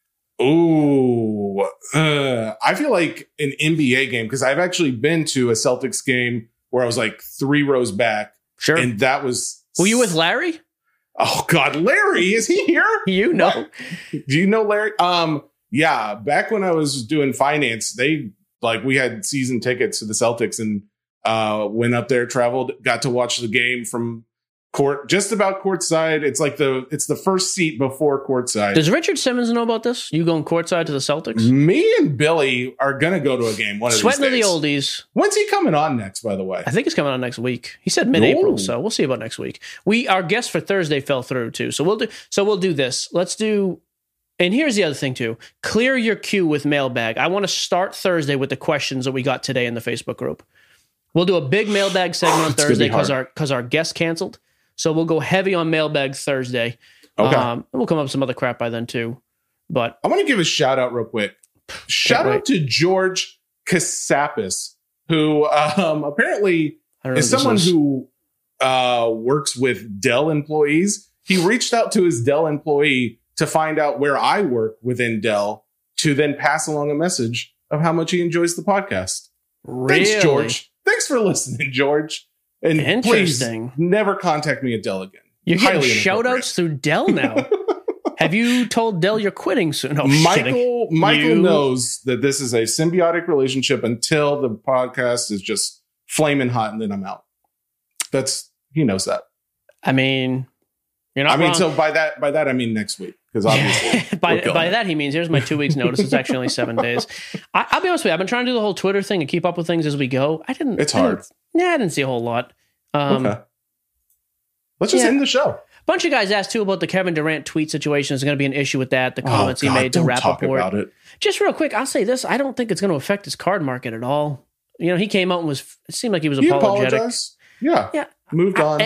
[SPEAKER 2] Ooh, I feel like an NBA game, because I've actually been to a Celtics game where I was like 3 rows back.
[SPEAKER 1] Sure.
[SPEAKER 2] And that was.
[SPEAKER 1] Were you with Larry?
[SPEAKER 2] Oh God, Larry, is he here?
[SPEAKER 1] You know.
[SPEAKER 2] What? Do you know Larry? Yeah, back when I was doing finance, we had season tickets to the Celtics and went up there, traveled, got to watch the game from court, just about courtside. It's like it's the first seat before courtside.
[SPEAKER 1] Does Richard Simmons know about this? You going courtside to the Celtics?
[SPEAKER 2] Me and Billy are going to go to a game one of these days.
[SPEAKER 1] Sweating to the oldies.
[SPEAKER 2] When's he coming on next, by the way?
[SPEAKER 1] I think he's coming on next week. He said mid-April, so we'll see about next week. Our guest for Thursday fell through too, so we'll do this. Let's do. And here's the other thing too. Clear your queue with mailbag. I want to start Thursday with the questions that we got today in the Facebook group. We'll do a big mailbag segment on Thursday because our guest canceled. So we'll go heavy on mailbag Thursday.
[SPEAKER 2] Okay.
[SPEAKER 1] And we'll come up with some other crap by then too. But
[SPEAKER 2] I want to give a shout out real quick. Shout out to George Kasapis, who apparently is someone who works with Dell employees. He reached out to his Dell employee to find out where I work within Dell, to then pass along a message of how much he enjoys the podcast.
[SPEAKER 1] Really?
[SPEAKER 2] Thanks, George. Thanks for listening, George. And please never contact me at Dell again.
[SPEAKER 1] You're getting shout outs through Dell now. Have you told Dell you're quitting soon? No,
[SPEAKER 2] Michael knows that this is a symbiotic relationship until the podcast is just flaming hot and then I'm out. He knows that.
[SPEAKER 1] I mean, you're not wrong.
[SPEAKER 2] So by that I mean next week. Because obviously
[SPEAKER 1] by that he means here's my 2 weeks notice. It's actually only 7 days. I'll be honest with you. I've been trying to do the whole Twitter thing and keep up with things as we go.
[SPEAKER 2] It's hard.
[SPEAKER 1] I didn't see a whole lot.
[SPEAKER 2] Okay. Let's just end the show.
[SPEAKER 1] A bunch of guys asked too about the Kevin Durant tweet situation. Is going to be an issue with that. The comments he made to Rappaport.
[SPEAKER 2] Talk about it.
[SPEAKER 1] Just real quick, I'll say this. I don't think it's going to affect his card market at all. You know, he came out and it seemed like he was apologetic.
[SPEAKER 2] Apologized. Yeah. Moved on.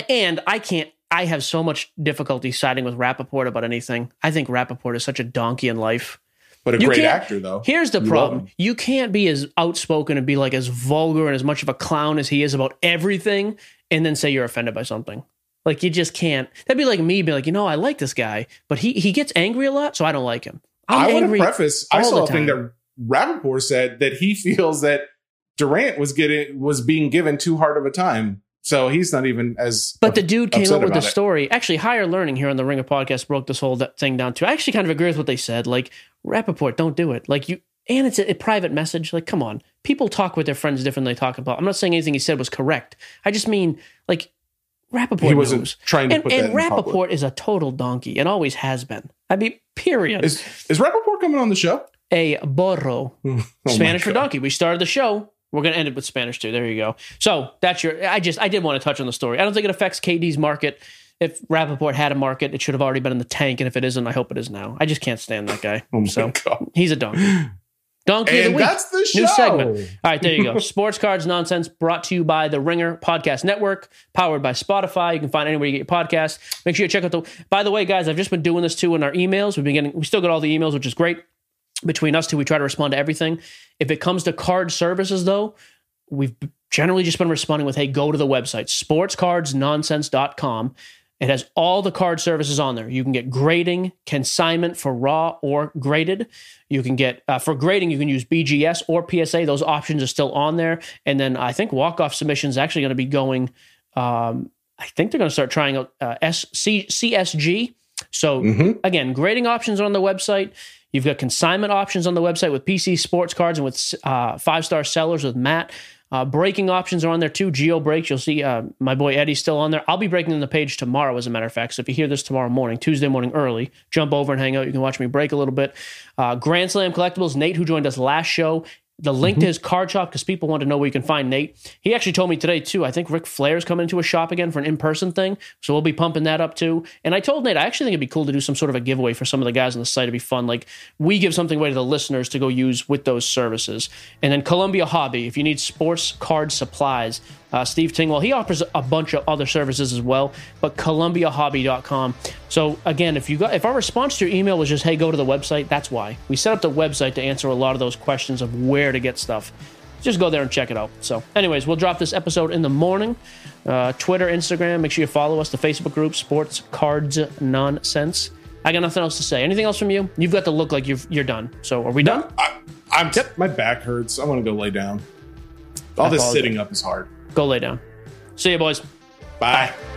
[SPEAKER 1] I have so much difficulty siding with Rappaport about anything. I think Rappaport is such a donkey in life.
[SPEAKER 2] But a great actor, though.
[SPEAKER 1] Here's the problem. You can't be as outspoken and be like as vulgar and as much of a clown as he is about everything and then say you're offended by something. Like, you just can't. That'd be like me being like, I like this guy, but he gets angry a lot, so I don't like him.
[SPEAKER 2] I want to preface, I saw a thing that Rappaport said that he feels that Durant was being given too hard of a time. So he's not even as.
[SPEAKER 1] But the dude came up with the story. Actually, Higher Learning here on the Ringer podcast broke this whole thing down too. I actually kind of agree with what they said. Like, Rappaport, don't do it. Like, and it's a private message. Like, come on. People talk with their friends differently. They talk about. I'm not saying anything he said was correct. I just mean, like, Rappaport
[SPEAKER 2] he wasn't knows. Trying to put that in
[SPEAKER 1] Rappaport
[SPEAKER 2] public.
[SPEAKER 1] Is a total donkey and always has been. I mean, period.
[SPEAKER 2] Is Rappaport coming on the show?
[SPEAKER 1] A burro. Spanish for donkey. We started the show. We're going to end it with Spanish too. There you go. So that's I did want to touch on the story. I don't think it affects KD's market. If Rappaport had a market, it should have already been in the tank. And if it isn't, I hope it is now. I just can't stand that guy. God. He's a donkey. Donkey of the week.
[SPEAKER 2] That's the show.
[SPEAKER 1] New segment. All right, there you go. Sports Cards Nonsense brought to you by the Ringer Podcast Network, powered by Spotify. You can find it anywhere you get your podcast. Make sure you check out by the way, guys, I've just been doing this too in our emails. We still got all the emails, which is great. Between us two, we try to respond to everything. If it comes to card services, though, we've generally just been responding with, hey, go to the website, sportscardsnonsense.com. It has all the card services on there. You can get grading, consignment for raw or graded. You can get, for grading, you can use BGS or PSA. Those options are still on there. And then I think walk-off submission is actually going to be going, I I think they're going to start trying out CSG. So again, grading options are on the website. You've got consignment options on the website with PC Sports Cards and with 5-star sellers with Matt. Breaking options are on there too. Geo breaks. You'll see my boy Eddie's still on there. I'll be breaking the page tomorrow, as a matter of fact. So if you hear this tomorrow morning, Tuesday morning early, jump over and hang out. You can watch me break a little bit. Grand Slam Collectibles, Nate, who joined us last show. The link to his card shop, because people want to know where you can find Nate. He actually told me today, too, I think Ric Flair's coming into a shop again for an in-person thing, so we'll be pumping that up, too. And I told Nate, I actually think it'd be cool to do some sort of a giveaway for some of the guys on the site. It'd be fun. Like, we give something away to the listeners to go use with those services. And then Columbia Hobby, if you need sports card supplies, Steve Tingwell, he offers a bunch of other services as well, but ColumbiaHobby.com. So again, if our response to your email was just, hey, go to the website, that's why. We set up the website to answer a lot of those questions of where to get stuff. Just go there and check it out. So anyways, we'll drop this episode in the morning. Twitter, Instagram, make sure you follow us, the Facebook group, Sports Cards Nonsense. I got nothing else to say. Anything else from you? You've got to look like you're done. So are we done?
[SPEAKER 2] My back hurts. I want to go lay down. All this sitting up is hard.
[SPEAKER 1] Go lay down. See you, boys.
[SPEAKER 2] Bye.